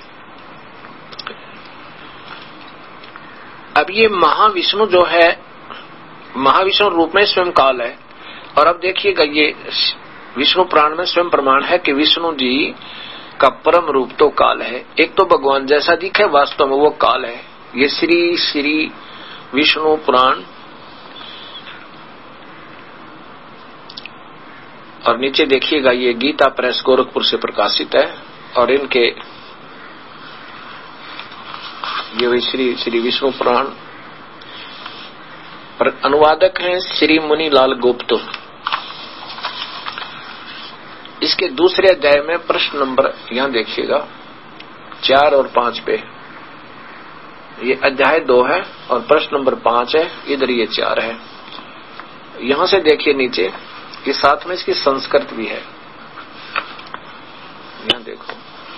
अब ये महाविष्णु जो है, महाविष्णु रूप में स्वयं काल है। और अब देखिएगा, ये विष्णु पुराण में स्वयं प्रमाण है कि विष्णु जी का परम रूप तो काल है। एक तो भगवान जैसा दिखे, वास्तव में वो काल है। ये श्री विष्णु पुराण, और नीचे देखिएगा ये गीता प्रेस गोरखपुर से प्रकाशित है और इनके ये श्री विष्णु पुराण पर अनुवादक हैं श्री मुनीलाल गुप्त। इसके दूसरे अध्याय में प्रश्न नंबर, यहां देखिएगा 4 और 5 पे, ये अध्याय 2 है और प्रश्न नंबर 5 है, इधर ये 4 है। यहां से देखिए नीचे, कि साथ में इसकी संस्कृत भी है। यहां देखो,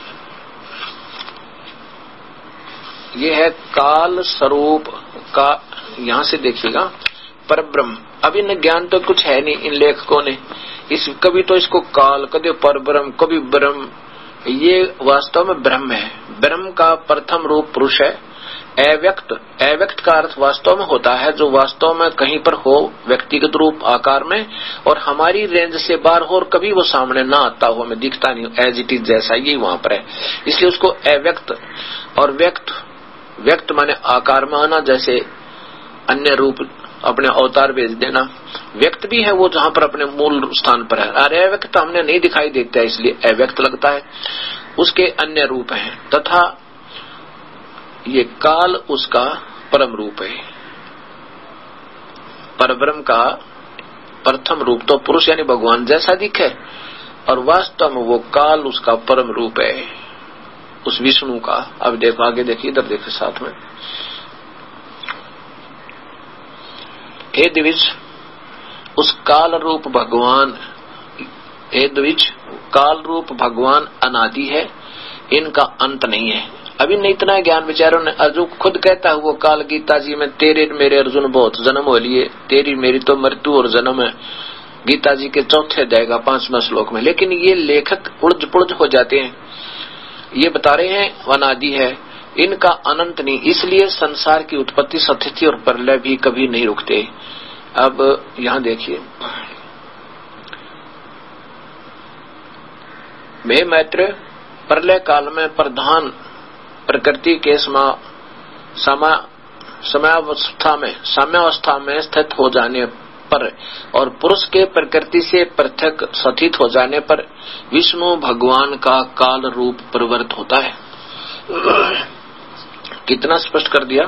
ये है काल स्वरूप का, यहां से देखिएगा परब्रह्म। अब इन ज्ञान तो कुछ है नहीं इन लेखकों ने, इस कभी तो इसको काल, कभी परब्रह्म, कभी ब्रह्म। ये वास्तव में ब्रह्म है। ब्रह्म का प्रथम रूप पुरुष है। अव्यक्त, अव्यक्त का अर्थ वास्तव में होता है जो वास्तव में कहीं पर हो व्यक्तिगत रूप आकार में, और हमारी रेंज से बाहर हो और कभी वो सामने ना आता हो, हमें दिखता नहीं, एज इट इज जैसा ये वहां पर है, इसलिए उसको अव्यक्त। और व्यक्त, व्यक्त माने आकार में आना, जैसे अन्य रूप अपने अवतार भेज देना। व्यक्त भी है वो जहां पर अपने मूल स्थान पर है, अरे अव्यक्त हमने नहीं दिखाई देता है इसलिए अव्यक्त लगता है, उसके अन्य रूप हैं। तथा ये काल उसका परम रूप है। परब्रह्म का प्रथम रूप तो पुरुष यानी भगवान जैसा दिखे, और वास्तव में वो काल उसका परम रूप है, उस विष्णु का। अब देखो आगे, देखिए इधर देखिए साथ में, हे द्विज, उस काल रूप भगवान, हे द्विज, काल रूप भगवान अनादि है, इनका अंत नहीं है। अभी नहीं इतना ज्ञान विचारों ने, अर्जुन खुद कहता है वो काल गीता जी में, तेरे मेरे अर्जुन बहुत जन्म हो लिए, तेरी मेरी तो मृत्यु और जन्म है, गीता जी के चौथे अध्याय का 5वां श्लोक में। लेकिन ये लेखक उड़ज पुड़ज हो जाते हैं, ये बता रहे हैं अनादि है, इनका अनंत नहीं, इसलिए संसार की उत्पत्ति, स्थिति और प्रलय भी कभी नहीं रुकते। अब यहां देखिए, मैं मैत्र प्रलय काल में प्रधान प्रकृति के साम्यावस्था में स्थित हो जाने पर और पुरुष के प्रकृति से पृथक स्थित हो जाने पर विष्णु भगवान का काल रूप प्रवृत्त होता है। कितना स्पष्ट कर दिया।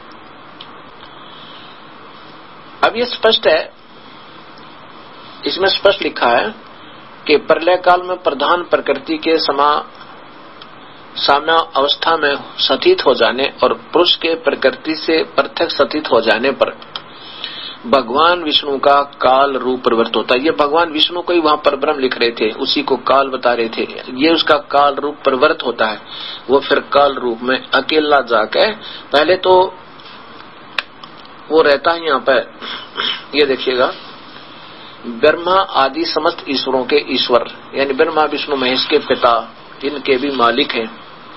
अब ये स्पष्ट है, इसमें स्पष्ट लिखा है कि प्रलय काल में प्रधान प्रकृति के साम्य अवस्था में स्थित हो जाने और पुरुष के प्रकृति से पृथक स्थित हो जाने पर भगवान विष्णु का काल रूप प्रवृत्त होता है। ये भगवान विष्णु को ही वहां पर ब्रह्म लिख रहे थे, उसी को काल बता रहे थे, ये उसका काल रूप प्रवृत्त होता है। वो फिर काल रूप में अकेला जाके, पहले तो वो रहता है यहाँ पर, ये देखिएगा, ब्रह्मा आदि समस्त ईश्वरों के ईश्वर, यानी ब्रह्मा विष्णु महेश के पिता, इनके भी मालिक हैं।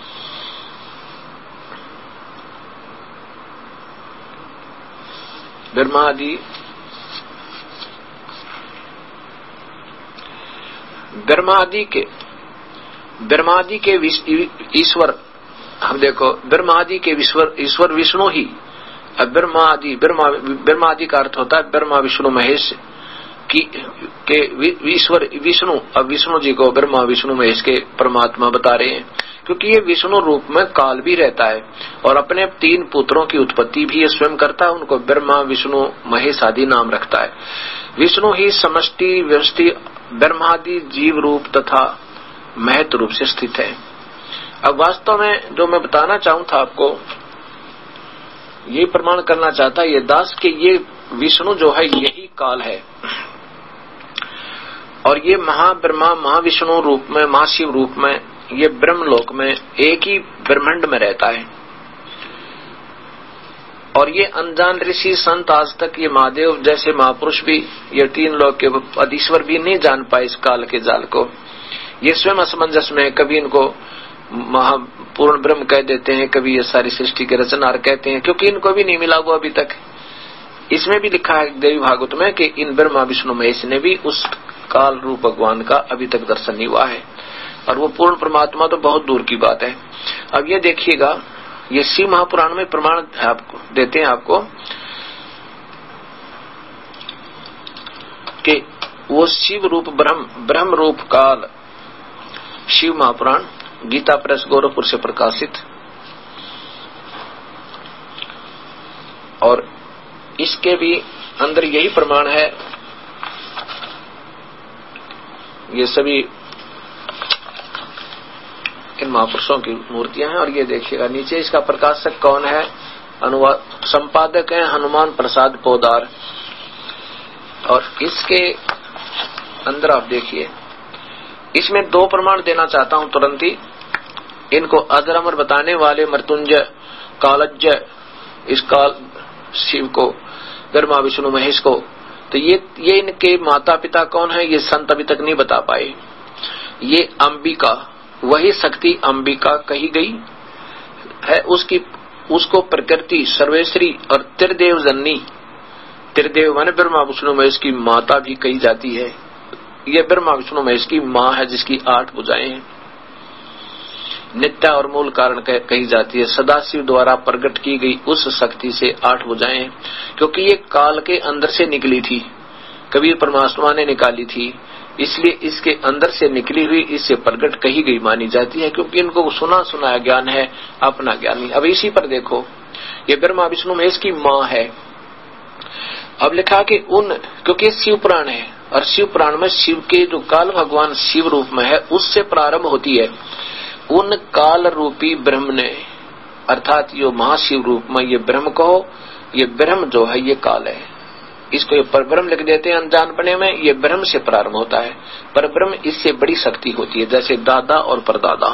ब्रह्मादि के ईश्वर, हम देखो ब्रह्मादि के ईश्वर विष्णु ही। अब ब्रह्मादि का अर्थ होता है ब्रह्मा विष्णु महेश के ईश्वर विष्णु। अब विष्णु जी को ब्रह्मा विष्णु महेश के परमात्मा बता रहे हैं, क्योंकि ये विष्णु रूप में काल भी रहता है और अपने 3 पुत्रों की उत्पत्ति भी ये स्वयं करता है, उनको ब्रह्मा विष्णु महेश आदि नाम रखता है। विष्णु ही समष्टि व्यष्टि ब्रह्मादि जीव रूप तथा महत रूप से स्थित है। अब वास्तव में जो मैं बताना चाहूं था आपको, ये प्रमाण करना चाहता है ये दास कि ये विष्णु जो है यही काल है, और ये महाब्रह्मा महाविष्णु रूप में, महाशिव रूप में, ये ब्रह्मलोक में एक ही ब्रह्मांड में रहता है। और ये अनजान ऋषि संत आज तक ये महादेव जैसे महापुरुष भी, ये 3 लोक के अधीश्वर भी नहीं जान पाए इस काल के जाल को। ये स्वयं असमंजस में, कभी इनको महापूर्ण ब्रह्म कह देते हैं, कभी ये सारी सृष्टि के रचनार कहते हैं, क्योंकि इनको भी नहीं मिला वो अभी तक। इसमें भी लिखा है देवी भागवत में कि इन ब्रह्मा विष्णु महेश ने भी उस काल रूप भगवान का अभी तक दर्शन नहीं हुआ है, और वो पूर्ण परमात्मा तो बहुत दूर की बात है। अब ये देखिएगा, ये शिव महापुराण में प्रमाण आपको देते हैं आपको कि वो शिव रूप ब्रह्म रूप काल, शिव महापुराण गीता प्रेस गोरखपुर से प्रकाशित, और इसके भी अंदर यही प्रमाण है। ये सभी इन महापुरुषों की मूर्तियां हैं। और ये देखिएगा नीचे इसका प्रकाशक कौन है, अनुवाद संपादक है हनुमान प्रसाद पोदार। और इसके अंदर आप देखिए, इसमें 2 प्रमाण देना चाहता हूं तुरंत ही। इनको अजर अमर बताने वाले मृत्युंजय, कालज्ञ, इस काल शिव को, ब्रह्मा विष्णु महेश को, तो ये इनके माता पिता कौन है ये संत अभी तक नहीं बता पाए। ये अंबिका, वही शक्ति अंबिका कही गई है, उसको प्रकृति सर्वेश्वरी और त्रिदेव जननी, त्रिदेव माने ब्रह्मा विष्णु महेश की माता भी कही जाती है। ये ब्रह्मा विष्णु महेश की माँ है जिसकी 8 भुजाएं हैं। नित्य और मूल कारण कही जाती है। सदाशिव द्वारा प्रकट की गई उस शक्ति से 8 भुजाएं हैं, क्योंकि ये काल के अंदर से निकली थी, कबीर परमात्मा ने निकाली थी, इसलिए इसके अंदर से निकली हुई इससे प्रकट कही गई मानी जाती है, क्योंकि इनको सुना सुनाया ज्ञान है, अपना ज्ञान नहीं। अब इसी पर देखो, ये ब्रह्मा विष्णु महेश की माँ है। अब लिखा कि क्योंकि शिव पुराण है और शिव पुराण में शिव के जो काल भगवान शिव रूप में है उससे प्रारंभ होती है। उन काल रूपी ब्रह्म ने, अर्थात यो महाशिव रूप में ये ब्रह्म कहो, ये ब्रह्म जो है ये काल है, इसको ये परब्रह्म लिख देते हैं अनजानपने में। ये ब्रह्म से प्रारंभ होता है, परब्रह्म इससे बड़ी शक्ति होती है, जैसे दादा और परदादा।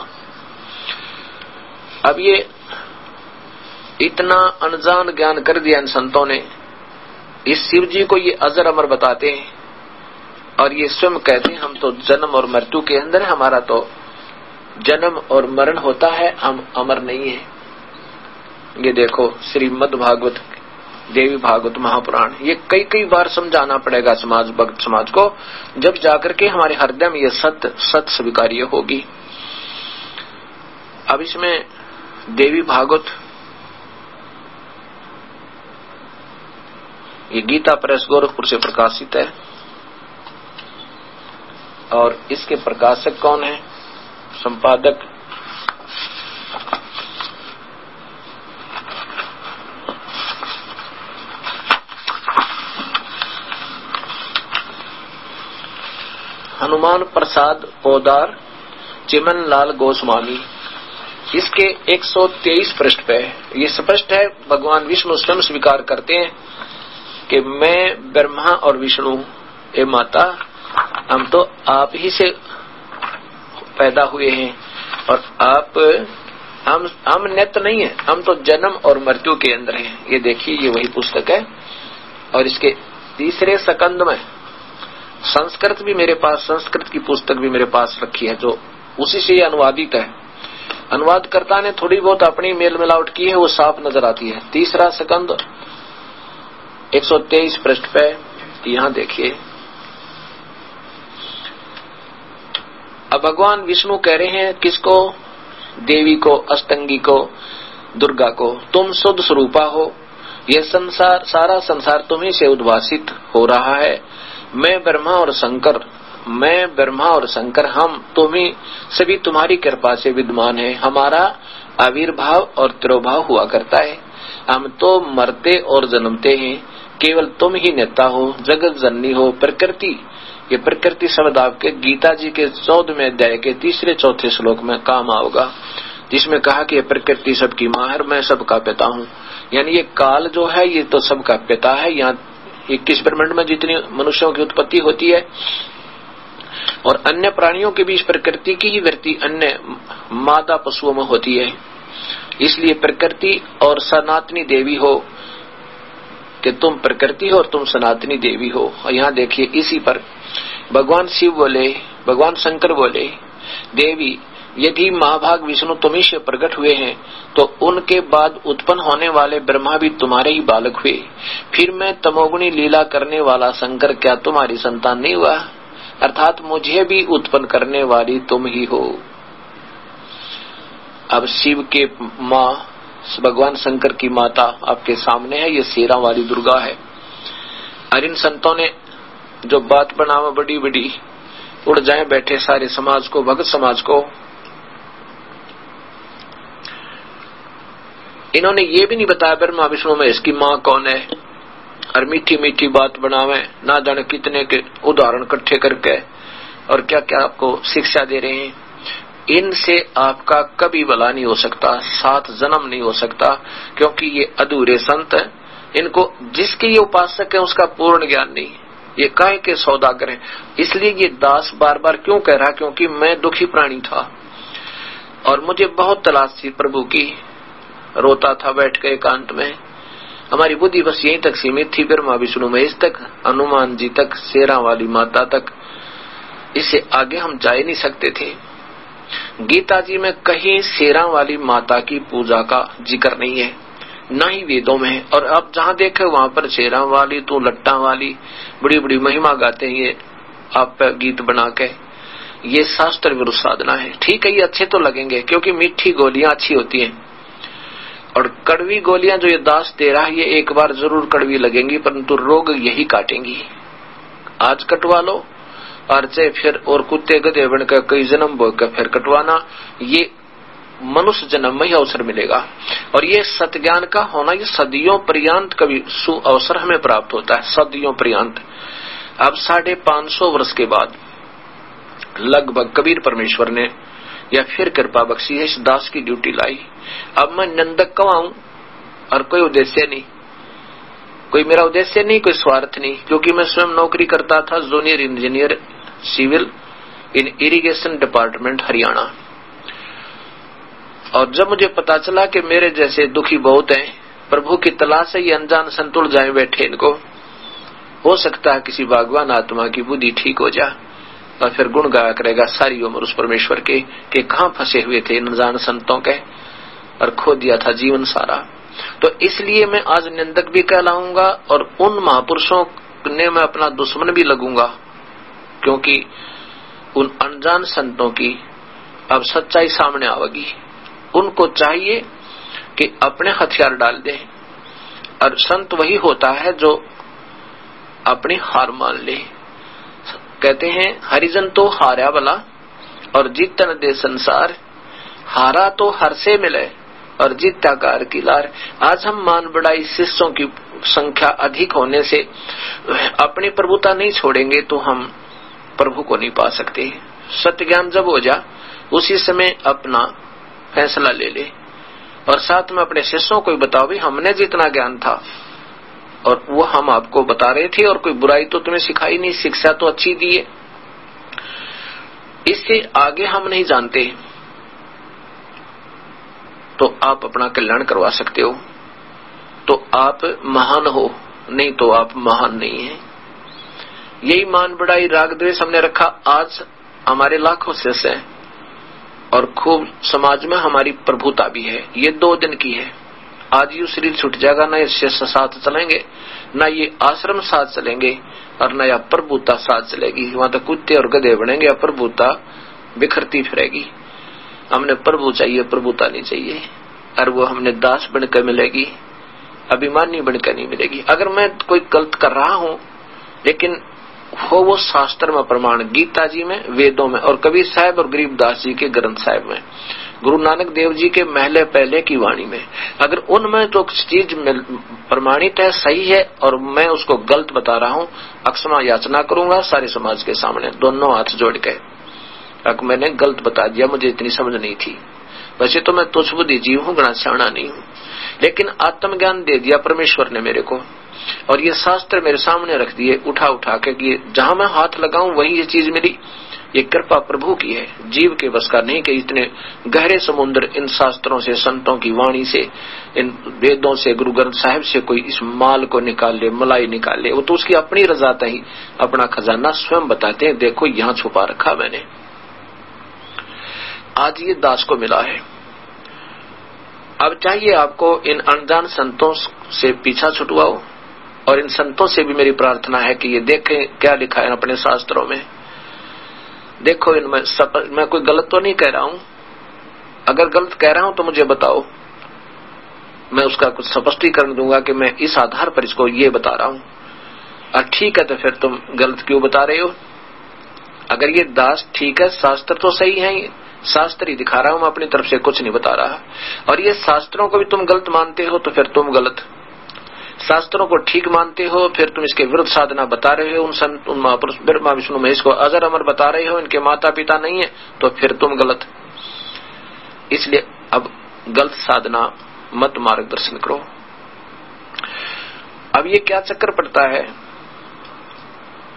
अब ये इतना अनजान ज्ञान कर दिया इन संतों ने, इस शिव जी को ये अजर अमर बताते हैं और ये स्वयं कहते हैं हम तो जन्म और मृत्यु के अंदर, हमारा तो जन्म और मरण होता है, हम अमर नहीं है। ये देखो श्रीमद् भागवत, देवी भागवत महापुराण, ये कई बार समझाना पड़ेगा समाज, भक्त समाज को, जब जाकर के हमारे हृदय में ये सत्य स्वीकार्य होगी। अब इसमें देवी भागवत, ये गीता प्रेस गोरखपुर से प्रकाशित है और इसके प्रकाशक कौन है, संपादक हनुमान प्रसाद पोदार, चिमन लाल गोस्वामी। इसके 123 पृष्ठ पे ये स्पष्ट है, भगवान विष्णु स्वयं स्वीकार करते हैं कि मैं ब्रह्मा और विष्णु ए माता, हम तो आप ही से पैदा हुए हैं और हम नित्य नहीं है, हम तो जन्म और मृत्यु के अंदर हैं। ये देखिए, ये वही पुस्तक है और इसके 3रे स्कंद में संस्कृत भी मेरे पास, संस्कृत की पुस्तक भी मेरे पास रखी है, जो उसी से अनुवादित है। अनुवादकर्ता ने थोड़ी बहुत अपनी मेल मिलावट की है, वो साफ नजर आती है। 3रा स्कंद 123 पृष्ठ पे यहां देखिए। अब भगवान विष्णु कह रहे हैं किसको, देवी को, अष्टंगी को, दुर्गा को, तुम शुद्ध स्वरूपा हो, यह संसार, सारा संसार तुम्ही से उद्भासित हो रहा है। मैं ब्रह्मा और शंकर हम तुम्ही सभी तुम्हारी कृपा से विद्यमान है। हमारा आविर्भाव और तिरोभाव हुआ करता है, हम तो मरते और जन्मते हैं, केवल तुम ही नेता हो, जगत जननी हो, प्रकृति। ये प्रकृति शब्द आपके गीता जी के 14वें अध्याय के 3-4 श्लोक में काम आओगा, जिसमें कहा कि ये प्रकृति सबकी माँ है, मैं सबका पिता हूँ। यानी ये काल जो है ये तो सबका पिता है। यहाँ 21 ब्रह्मांड में जितनी मनुष्यों की उत्पत्ति होती है और अन्य प्राणियों के बीच प्रकृति की ही वृत्ति अन्य मादा पशुओं में होती है। इसलिए प्रकृति और सनातनी देवी हो कि तुम प्रकृति हो और तुम सनातनी देवी हो। और यहाँ देखिए, इसी पर भगवान शिव बोले, भगवान शंकर बोले, देवी यदि महाभाग विष्णु तुम्ही से प्रकट हुए हैं तो उनके बाद उत्पन्न होने वाले ब्रह्मा भी तुम्हारे ही बालक हुए, फिर मैं तमोगुणी लीला करने वाला शंकर क्या तुम्हारी संतान नहीं हुआ? अर्थात मुझे भी उत्पन्न करने वाली तुम ही हो। अब शिव के माँ भगवान शंकर की माता आपके सामने है, ये शेरा वाली दुर्गा है। और इन संतों ने जो बात बनावा बड़ी बड़ी, उड़ जाए बैठे सारे समाज को, भगत समाज को। इन्होंने ये भी नहीं बताया ब्रह्मा विष्णु में इसकी माँ कौन है, और मीठी मीठी बात बनावे, ना जाने कितने के उदाहरण इकट्ठे करके और क्या क्या आपको शिक्षा दे रहे हैं। इनसे आपका कभी भला नहीं हो सकता, 7 जन्म नहीं हो सकता, क्योंकि ये अधूरे संत हैं। इनको जिसके ये उपासक है उसका पूर्ण ज्ञान नहीं, ये काहे के सौदागर हैं। इसलिए ये दास बार बार क्यों कह रहा, क्योंकि मैं दुखी प्राणी था और मुझे बहुत तलाश थी प्रभु की। रोता था बैठ के एकांत में। हमारी बुद्धि बस यहीं तक सीमित थी, ब्रह्मा विष्णु महेश तक, हनुमान जी तक, शेरा वाली माता तक। इससे आगे हम जा ही नहीं सकते थे। गीता जी में कहीं शेरा वाली माता की पूजा का जिक्र नहीं है, न ही वेदों में है। और आप जहां देखे वहां पर शेरा वाली तू लट्टा वाली बड़ी बड़ी महिमा गाते हैं ये आप गीत बना के। ये शास्त्र विरुद्ध साधना है। ठीक है, ये अच्छे तो लगेंगे क्योंकि मीठी गोलियां अच्छी होती हैं, और कड़वी गोलियां जो ये दास दे रहा है ये एक बार जरूर कड़वी लगेंगी, परंतु रोग यही काटेंगी। आज कटवा लो और चाहे फिर और कुत्ते गधे बनकर कई जन्म भोग फिर कटवाना, ये मनुष्य जन्म में ही अवसर मिलेगा। और ये सत्य ज्ञान का होना ये सदियों पर्यंत कभी सु अवसर हमें प्राप्त होता है, सदियों पर्यंत। अब 550 वर्ष के बाद लगभग कबीर परमेश्वर ने या फिर कृपा बख्शी है, इस दास की ड्यूटी लाई। अब मैं निंदक कहूं और कोई उद्देश्य नहीं, कोई मेरा उद्देश्य नहीं, कोई स्वार्थ नहीं, क्योंकि मैं स्वयं नौकरी करता था junior engineer civil in irrigation department Haryana. और जब मुझे पता चला कि मेरे जैसे दुखी बहुत हैं, प्रभु की तलाश से ये अनजान संतुल जाए बैठे, इनको हो सकता है किसी भगवान आत्मा की बुद्धि ठीक हो जाए और फिर गुण गाया करेगा सारी उम्र उस परमेश्वर के कि कहां फंसे हुए थे अनजान संतों के और खो दिया था जीवन सारा। तो इसलिए मैं आज निंदक भी कहलाऊंगा और उन महापुरुषों ने मैं अपना दुश्मन भी लगूंगा, क्योंकि उन अनजान संतों की अब सच्चाई सामने आवेगी। उनको चाहिए कि अपने हथियार डाल दें, और संत वही होता है जो अपनी हार मान ले। कहते हैं हरिजन तो हारा भला और जीतन दे संसार, हारा तो हर से मिले और जीताकार की लार। आज हम मान बढ़ाई शिष्यों की संख्या अधिक होने से अपनी प्रभुता नहीं छोड़ेंगे तो हम प्रभु को नहीं पा सकते। सत्य ज्ञान जब हो जा उसी समय अपना फैसला ले ले, और साथ में अपने शिष्यों को भी बताओ भी हमने जितना ज्ञान था और वो हम आपको बता रहे थे, और कोई बुराई तो तुम्हें सिखाई नहीं, शिक्षा तो अच्छी दी है। इससे आगे हम नहीं जानते तो आप अपना कल्याण करवा सकते हो, तो आप महान हो, नहीं तो आप महान नहीं है। यही मान बढ़ाई राग द्वेष हमने रखा। आज हमारे लाखों शिष्य हैं और खूब समाज में हमारी प्रभुता भी है। ये 2 दिन की है। आज ये शरीर छूट जाएगा, ना ये शिष्य साथ चलेंगे, ना ये आश्रम साथ चलेंगे, और ना यह प्रभुता साथ चलेगी। वहां तो कुत्ते और गधे बनेंगे, या प्रभुता बिखरती फिरेगी। हमने प्रभु चाहिए, प्रभुता नहीं चाहिए, और वो हमने दास बनकर मिलेगी, अभिमानी बनकर नहीं मिलेगी। अगर मैं कोई गलत कर रहा हूं लेकिन हो वो शास्त्र में प्रमाण, गीता जी में, वेदों में, और कबीर साहब और गरीबदास जी के ग्रंथ साहिब में, गुरु नानक देव जी के महले पहले की वाणी में, अगर उनमें तो चीज प्रमाणित है, सही है, और मैं उसको गलत बता रहा हूं, अक्षमा याचना करूंगा सारे समाज के सामने दोनों हाथ जोड़ के। अगर मैंने गलत बता दिया, मुझे इतनी समझ नहीं थी। वैसे तो मैं तुच्छ बुद्धि जीव हूं, गणा सियाणा नहीं हूं, लेकिन आत्मज्ञान दे दिया परमेश्वर ने मेरे को, और ये शास्त्र मेरे सामने रख दिए उठा उठा के कि जहां मैं हाथ लगाऊं वहीं ये चीज मिली। ये कृपा प्रभु की है, जीव के बस का नहीं कि इतने गहरे समुद्र इन शास्त्रों से, संतों की वाणी से, इन वेदों से, गुरु ग्रंथ साहिब से कोई इस माल को निकाल ले, मलाई निकाल ले। वो तो उसकी अपनी रजाता ही अपना खजाना स्वयं बताते हैं, देखो यहां छुपा रखा मैंने। आज ये दास को मिला है। अब चाहिए आपको इन अनजान संतों से पीछा छुटवाओ, और इन संतों से भी मेरी प्रार्थना है कि ये देखें क्या लिखा है अपने शास्त्रों में। देखो इनमें मैं कोई गलत तो नहीं कह रहा हूं, अगर गलत कह रहा हूं तो मुझे बताओ, मैं उसका कुछ स्पष्टीकरण दूंगा कि मैं इस आधार पर इसको ये बता रहा हूं। और ठीक है तो फिर तुम गलत क्यों बता रहे हो? अगर ये दास ठीक है, शास्त्र तो सही है, शास्त्र ही दिखा रहा हूं, मैं अपनी तरफ से कुछ नहीं बता रहा, और ये शास्त्रों को भी तुम गलत मानते हो तो फिर तुम गलत, शास्त्रों को ठीक मानते हो फिर तुम इसके विरुद्ध साधना बता रहे हो, उन संत, उन महापुरुष ब्रह्मा विष्णु महेश को अजर अमर बता रहे हो, इनके माता पिता नहीं है तो फिर तुम गलत। इसलिए अब गलत साधना मत मार्गदर्शन करो। अब ये क्या चक्कर पड़ता है,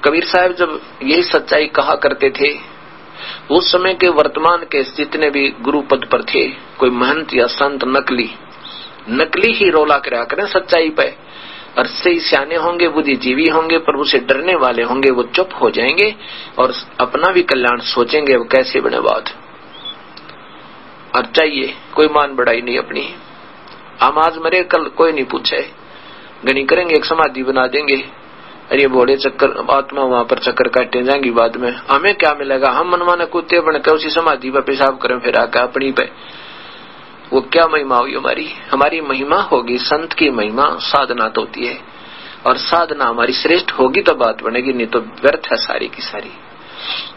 कबीर साहब जब यही सच्चाई कहा करते थे, उस समय के वर्तमान के जितने भी गुरु पद पर थे, कोई महंत या संत नकली ही रोला करा करें सच्चाई पे, और सही सियाने होंगे, बुद्धिजीवी होंगे, प्रभु से डरने वाले होंगे, वो चुप हो जाएंगे और अपना भी कल्याण सोचेंगे अब कैसे बने बात। और चाहिए कोई मान बढ़ाई नहीं अपनी, हम आज मरे कल कोई नहीं पूछे, गनी करेंगे एक समाधि बना देंगे, अरे बोले चक्कर आत्मा वहां पर चक्कर काटे जाएंगी, बाद में हमें क्या मिलेगा, हम मनमाने कुत्ते बनकर उसी समाधि पर पेशाब करें फिर आकर अपनी पे, वो क्या महिमा हुई हमारी। हमारी महिमा होगी संत की महिमा, साधना तो होती है, और साधना हमारी श्रेष्ठ होगी तो बात बनेगी, नहीं तो व्यर्थ है सारी की सारी।